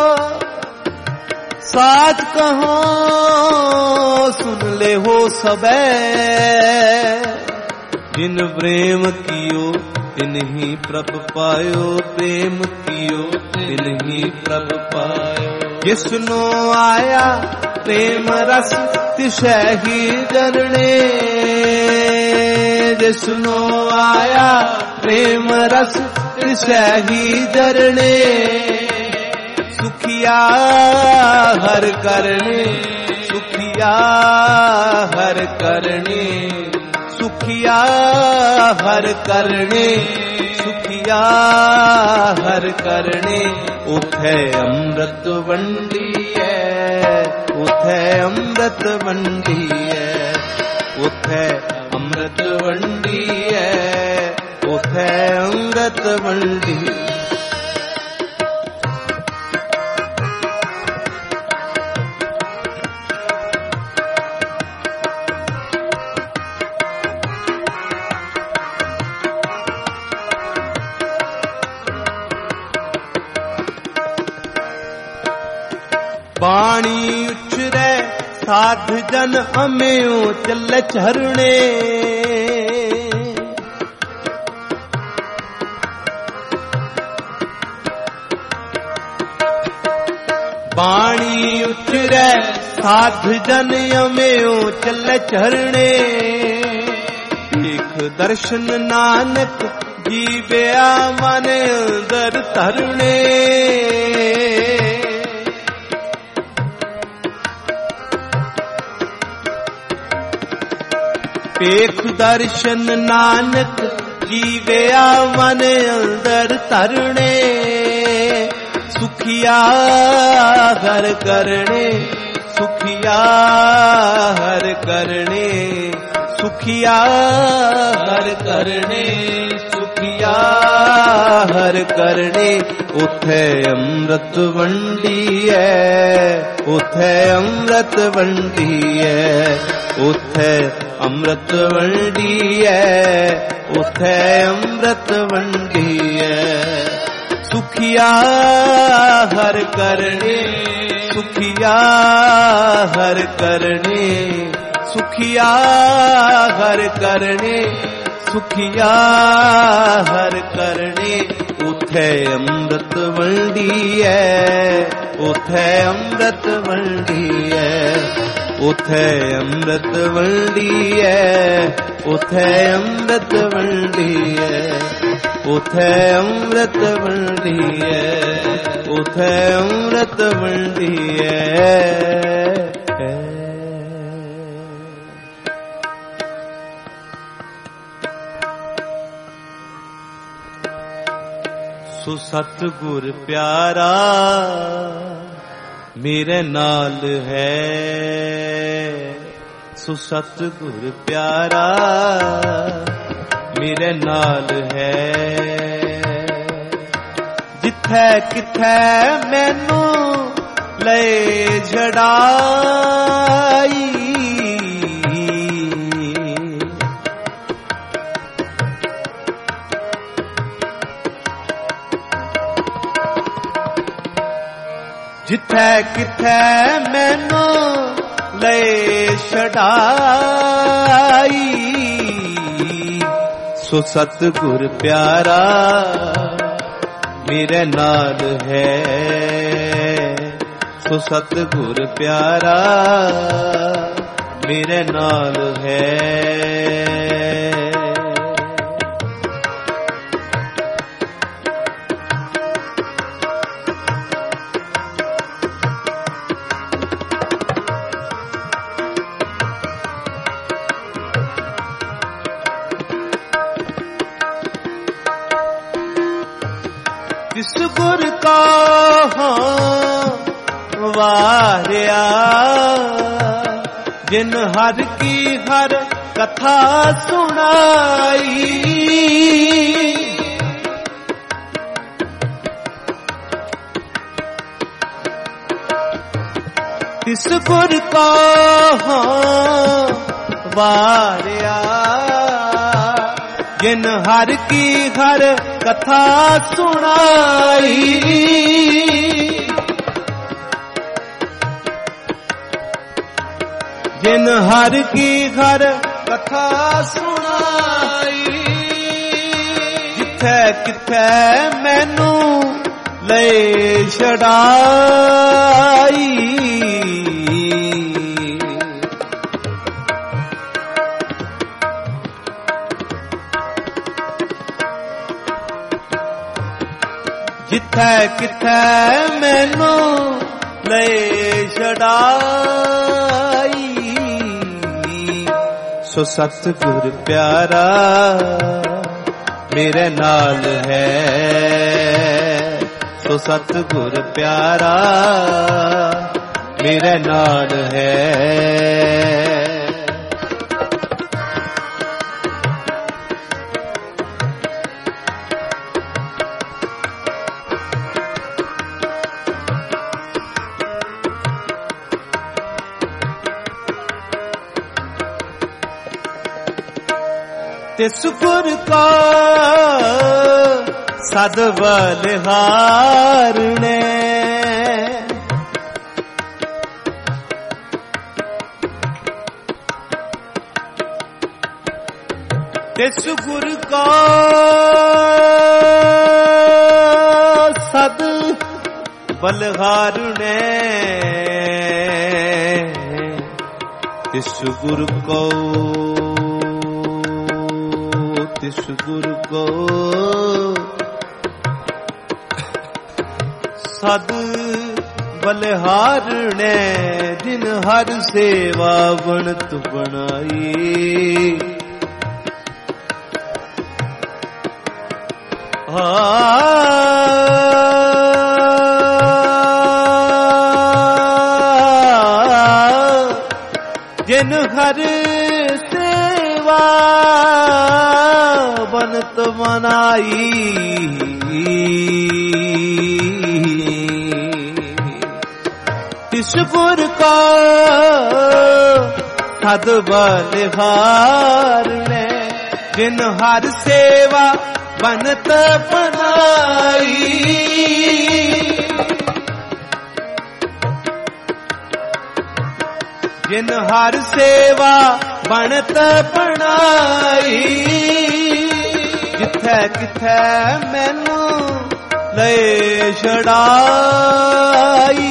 साच कहो सुन ले हो सबे, जिन प्रेम कियो तिन ही प्रभ पायो। प्रेम कियो तिन ही प्रभ पायो। जिसनो आया प्रेम रस तिसै ही जरणे। जिसनो आया प्रेम रस सही जरने सुखिया हर करने सुखिया हर करने सुखिया हर करने सुखिया हर करने उठे अमृत वंडिए उठे अमृत वंडिए उठे अमृत वंडिए उठे अमृत वंडी बाणी उछरे साध जन अम्यो चल चरणे बाणी उछरे साध जन अम्यो चल चरणे एक दर्शन नानक जीव्या मन दर तरणे पेख दर्शन नानक जीव्या मन अंदर तरणे सुखिया हर करने सुखिया हर करने सुखिया हर करने सुखिया हर करने उठे अमृत वंडिए उठे अमृत वंडिए उठे अमृत वंडिए उठे अमृत वंडिए सुखिया हर करने सुखिया हर करने सुखिया हर करने सुखिया हर करने उठे अमृत वंडिए उठे अमृत वंडिए उठे अमृत वंडिए उठे अमृत वंडिए उठे अमृत वंडिए उठे अमृत वंडिए सो सतगुर प्यारा मेरे नाल है सो सतगुर प्यारा मेरे नाल है जिथे किथे मैनू ले छड़ाई जिथे किथे मैनू ले छड़ाई सो सतगुर प्यारा मेरे नाल है सो सतगुर प्यारा मेरे नाल है तिस गुर का वारिया जिन हर की हर कथा सुनाई तिस गुर का वारिया जिन हर की हर कथा सुनाई जिन हर की हर कथा सुनाई जिथे किथे मैनू ले छड़ाई ਜਿੱਥੈ ਕਿਥੈ ਮੈਨੂੰ ਲੈ ਛਡਾਈ। ਸੋ ਸਤਿਗੁਰ ਪਿਆਰਾ ਮੇਰੇ ਨਾਲ ਹੈ, ਸੋ ਸਤਿਗੁਰ ਪਿਆਰਾ ਮੇਰੇ ਨਾਲ ਹੈ। ਤਿਸ ਗੁਰ ਕਾ ਸਦ ਬਲਿਹਾਰਣੇ, ਤਿਸ ਗੁਰ ਕਾ ਸਦ ਬਲਿਹਾਰਣੇ, ਤਿਸ ਗੁਰ ਕੋ ਤਿਸ ਗੁਰ ਕੋ ਸਦ ਬਲਿਹਾਰਣੇ, ਜਿਨ ਹਰ ਸੇਵਾ ਬਣਤ ਬਣਾਈ। ਆ ਜਿਨ ਹਰ ਸੇਵਾ ਬਣਤ ਬਣਾਈ। ਤਿਸ ਗੁਰ ਕਾ ਸਦ ਬਲਿਹਾਰਣੇ, ਜਿਨ ਹਰ ਸੇਵਾ ਬਣਤ ਬਣਾਈ। ਜਿਨ ਹਰ ਸੇਵਾ ਬਣਤ ਬਣਾਈ। ਜਿੱਥੈ ਕਿਥੈ ਮੈਨੂੰ ਲੈ ਛਡਾਈ।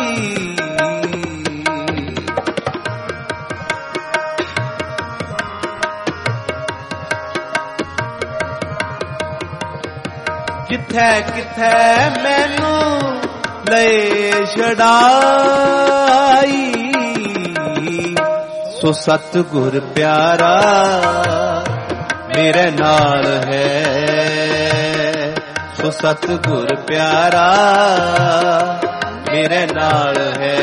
ਜਿੱਥੈ ਕਿਥੈ ਮੈਨੂੰ ਲੈ ਛਡਾਈ। ਸੋ ਸਤਿਗੁਰ ਪਿਆਰਾ ਮੇਰੇ ਨਾਲ ਹੈ, ਸੋ ਸਤਿਗੁਰ ਪਿਆਰਾ ਮੇਰੇ ਨਾਲ ਹੈ।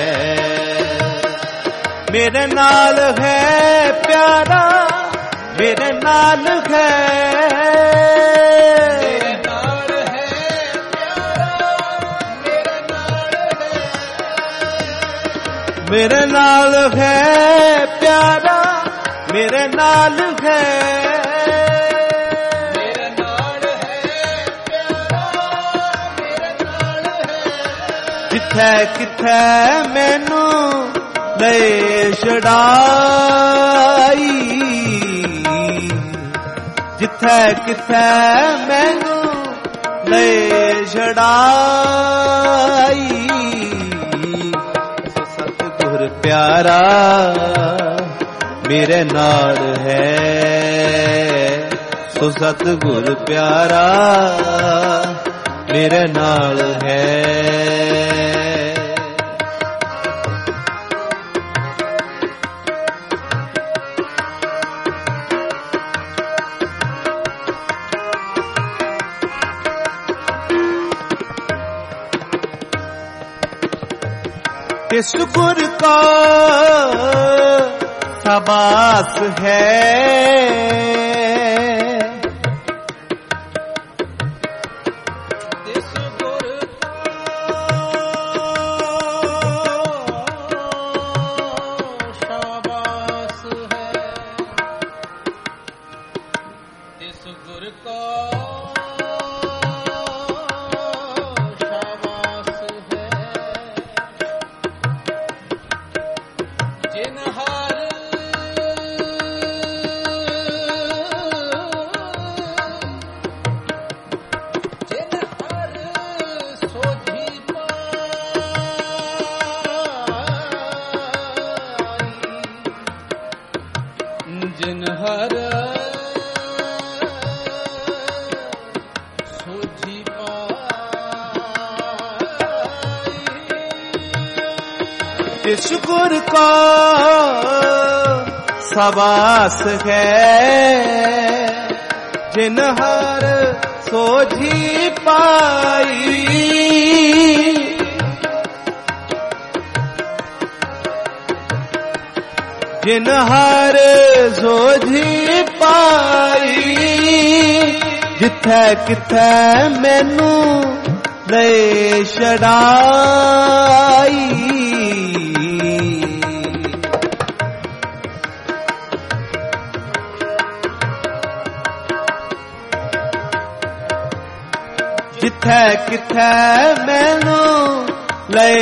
ਮੇਰੇ ਨਾਲ ਹੈ ਪਿਆਰਾ, ਮੇਰੇ ਨਾਲ ਹੈ, ਮੇਰੇ ਨਾਲ ਹੈ ਪਿਆਰਾ, ਮੇਰੇ ਨਾਲ ਹੈ, ਮੇਰੇ ਨਾਲ ਹੈ ਪਿਆਰਾ, ਮੇਰੇ ਨਾਲ ਹੈ। ਜਿੱਥੈ ਕਿਥੈ ਮੈਨੂੰ ਲੈ ਛਡਾਈ। ਜਿੱਥੈ ਕਿਥੈ ਮੈਨੂੰ ਲੈ ਛਡਾਈ। ਪਿਆਰਾ ਮੇਰੇ ਨਾਲ ਹੈ, ਸੋ ਸਤਿਗੁਰ ਪਿਆਰਾ ਮੇਰੇ ਨਾਲ ਹੈ। ਤਿਸ ਗੁਰ ਕਾ ਸਬਾਸ ਹੈ, ਤਿਸ ਗੁਰ ਕਾ ਸ਼ਾਬਾਸ ਹੈ, ਤਿਸ ਗੁਰ ਕਾ ਜਿਨ ਹਰ तिस गुर को सवास है, जिन हर सोझी पाई। जिन हर सोझी पाई, जिथे किथे मैनू ले छड़ाई। जिथे किथे मैनू ले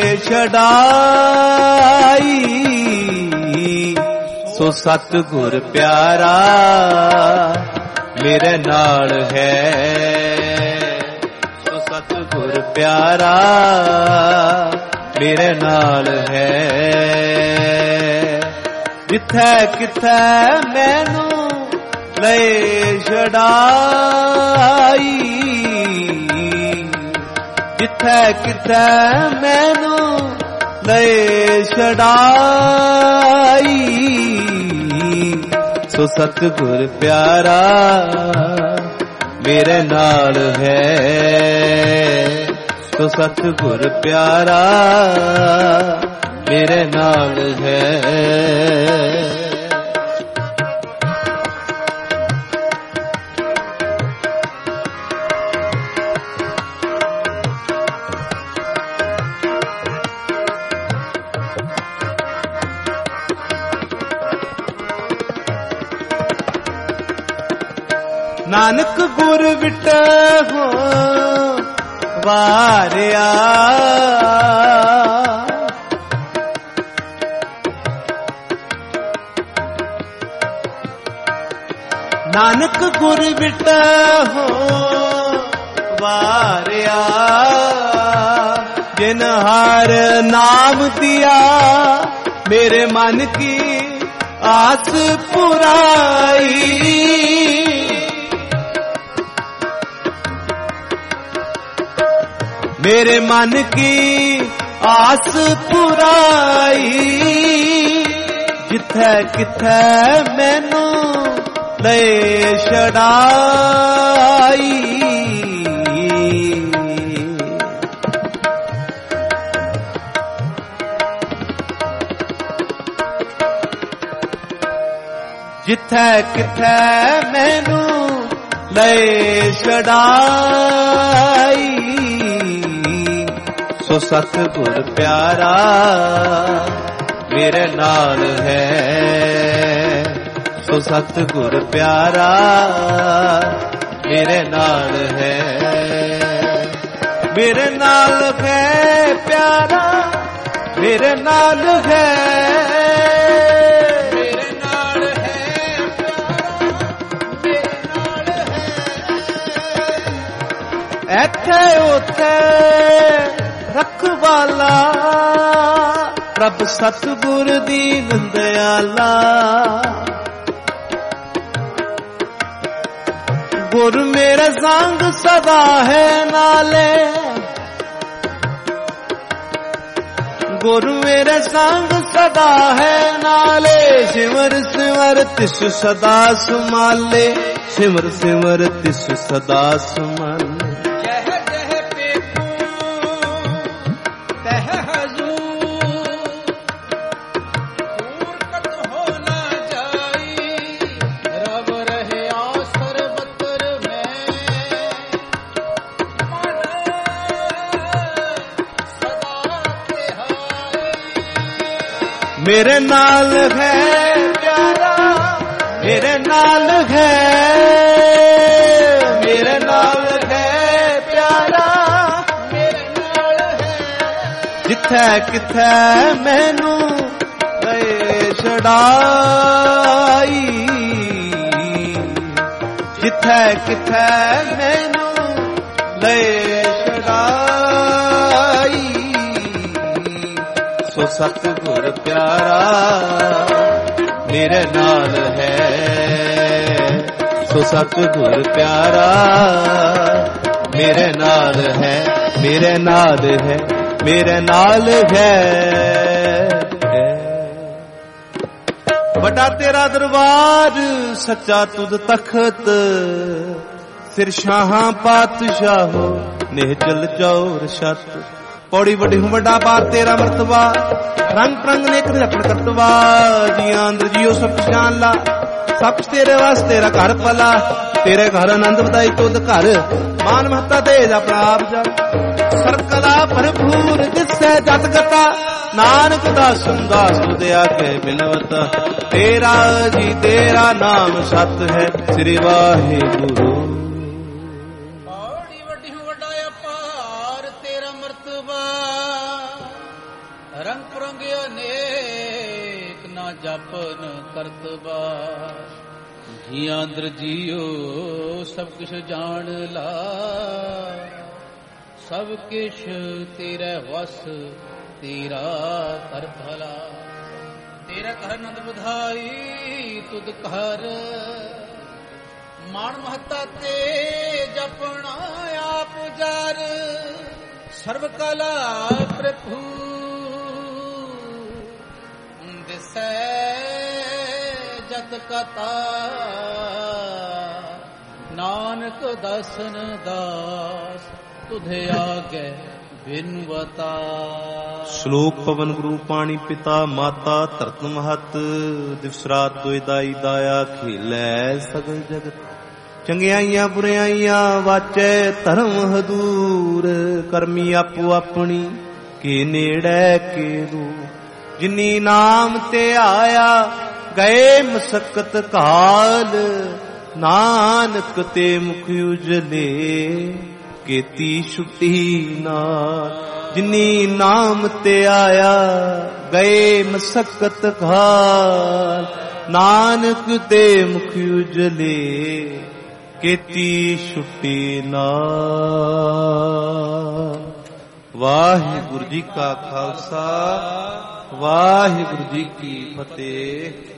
छड़ाई। सो सतगुर प्यारा मेरे नाल है, सो सतगुर प्यारा मेरे नाल है। जिथे किथे मैनू ले छड़ाई। जिथे किथे मैनू ले छड़ाई। सो सतगुर प्यारा मेरे नाल है, सो सतगुर प्यारा मेरे नाल है। नानक गुर विट हो वारिया। नानक गुर विट हो वारिया। जिन हर नाम दिया मेरे मन की आस पुराई। मेरे मन की आस पुराई। जिथे किथे मैनू ले छड़ाई। जिथे किथे मैनू ले छड़ाई। सो सतगुर प्यारा मेरे नाल है, सो सतगुर प्यारा मेरे नाल है। मेरे नाल है प्यारा, मेरे नाल है, मेरे नाल है प्यारा, मेरे नाल है। एथे उथे रखवाला प्रभ सतगुर दीन दयाला। गुर मेरे संग सदा है नाले, गुरु मेरे संग सदा है नाले। सिमर सिमर तिस सदा सुमाले, सिमर सिमर तिस सदा सुमाले। मेरे नाल है प्यारा, मेरे नाल है, मेरे नाल है प्यारा, मेरे नाल है। जिथे किथे मैनू ले छड़ाई, जिथे किथे मैनू ले छड़ाई। सो सतगुर प्यारा मेरे नाल है, सो सतगुर प्यारा मेरे नाल है, मेरे नाल है, मेरे नाल है। ਵੱਡਾ ਤੇਰਾ ਦਰਬਾਰ ਸੱਚਾ ਤੁਧ ਤਖਤ ਸਿਰ ਸ਼ਾਹਾਂ ਪਾਤਸ਼ਾਹੋ ਨਿਹਚਲ ਚੌਰ ਛਤ ਪੌੜੀ ਵੱਡੀ ਹੂੰ ਵੱਡਾ ਪਾਰ ਤੇਰਾ ਮਰਤਬਾ ਰੰਗ ਪ੍ਰੰਗ ਨੇ ਇੱਕ ਰੱਖਣ ਕਰਤਵਾ ਜੀਆਂ ਅੰਦਰ ਜੀਓ ਸਭ ਪਛਾਣ ਲਾ ਸਭ ਤੇਰੇ ਵਾਸਤੇ ਤੇਰਾ ਘਰ ਭਲਾ ਤੇਰੇ ਘਰ ਆਨੰਦ ਵਧਾਈ ਤੁਧ ਘਰ ਮਾਨ ਮਹੱਤਾ ਦੇ ਆਪਣਾ ਆਪ ਜਪ ਸਰਕਲਾ ਭਰਪੂਰ ਦਿਸੈ ਜਤ ਗਤਾ ਨਾਨਕ ਦਾਸ ਦਾਸ ਤੁਧ ਆਗੇ ਬਿਨਵਤਾ ਤੇਰਾ ਜੀ ਤੇਰਾ ਨਾਮ ਸਤ ਹੈ ਸ੍ਰੀ ਵਾਹਿਗੁਰੂ ਪੌੜੀ ਵੱਡੀ ਵੱਡਾ ਅਪਾਰ ਤੇਰਾ ਮਰਤਬਾ ਰੰਗ ਪ੍ਰੰਗ ਅਨੇਕ ਨਾ ਜਪਨ ਕਰਤਬਾ ਜੀਆਂ ਅੰਦਰ ਜੀਓ ਸਭ ਕੁਛ ਜਾਣ ਲਾ ਸਭ ਕਿਛ ਤੇਰੇ ਵਸ ਤੇਰਾ ਕਰ ਭਲਾ ਤੇਰਾ ਘਰ ਆਨੰਦ ਵਧਾਈ ਤੁਧ ਘਰ ਮਾਣ ਮਹੱਤਾ ਤੇ ਜਪਣਾ ਆਪ ਜਰ ਸਰਬ ਕਲਾ ਪ੍ਰਭੂ ਦਿਸੈ ਜਤ ਕਤਾ ਨਾਨਕ ਦਸਨ ਦਾਸ ਤੁਧੇ ਆਗੇ ਬਿਨਵਤਾ ਸ਼ਲੋਕ ਪਵਨ ਗੁਰੂ ਪਾਣੀ ਪਿਤਾ ਮਾਤਾ ਧਰਤ ਮਹਤ ਦਿਵਸ ਰਾਤ ਦੋਇ ਦਾਈ ਦਾਇਆ ਖੇਲੈ ਸਗਲ ਜਗਤ ਚੰਗਿਆਈਆਂ ਬੁਰਿਆਈਆਂ ਵਾਚੈ ਧਰਮ ਹਦੂਰ ਕਰਮੀ ਆਪੋ ਆਪਣੀ ਕੇ ਨੇੜੇ ਕੇ ਰੂ ਜਿਨੀ ਨਾਮ ਤੇ ਆਇਆ ਗਏ ਮਸਕਤ ਕਾਲ ਨਾਨਕ ਤੇ ਮੁਖ ਉਜਲੇ ਕੀਤੀ ਛੁੱਟੀ ਨਾਲ ਜਿਨੀ ਨਾਮ ਤੇ ਆਇਆ ਗਏ ਮਸਕਤ ਕਾਲ ਨਾਨਕ ਤੇ ਮੁਖ ਉਜਲੇ ਕੀਤੀ ਛੁੱਟੀ ਨਾਲ। ਵਾਹਿਗੁਰੂ ਜੀ ਕਾ ਖਾਲਸਾ ਵਾਹਿਗੁਰੂ ਜੀ ਕੀ ਫਤਿਹ।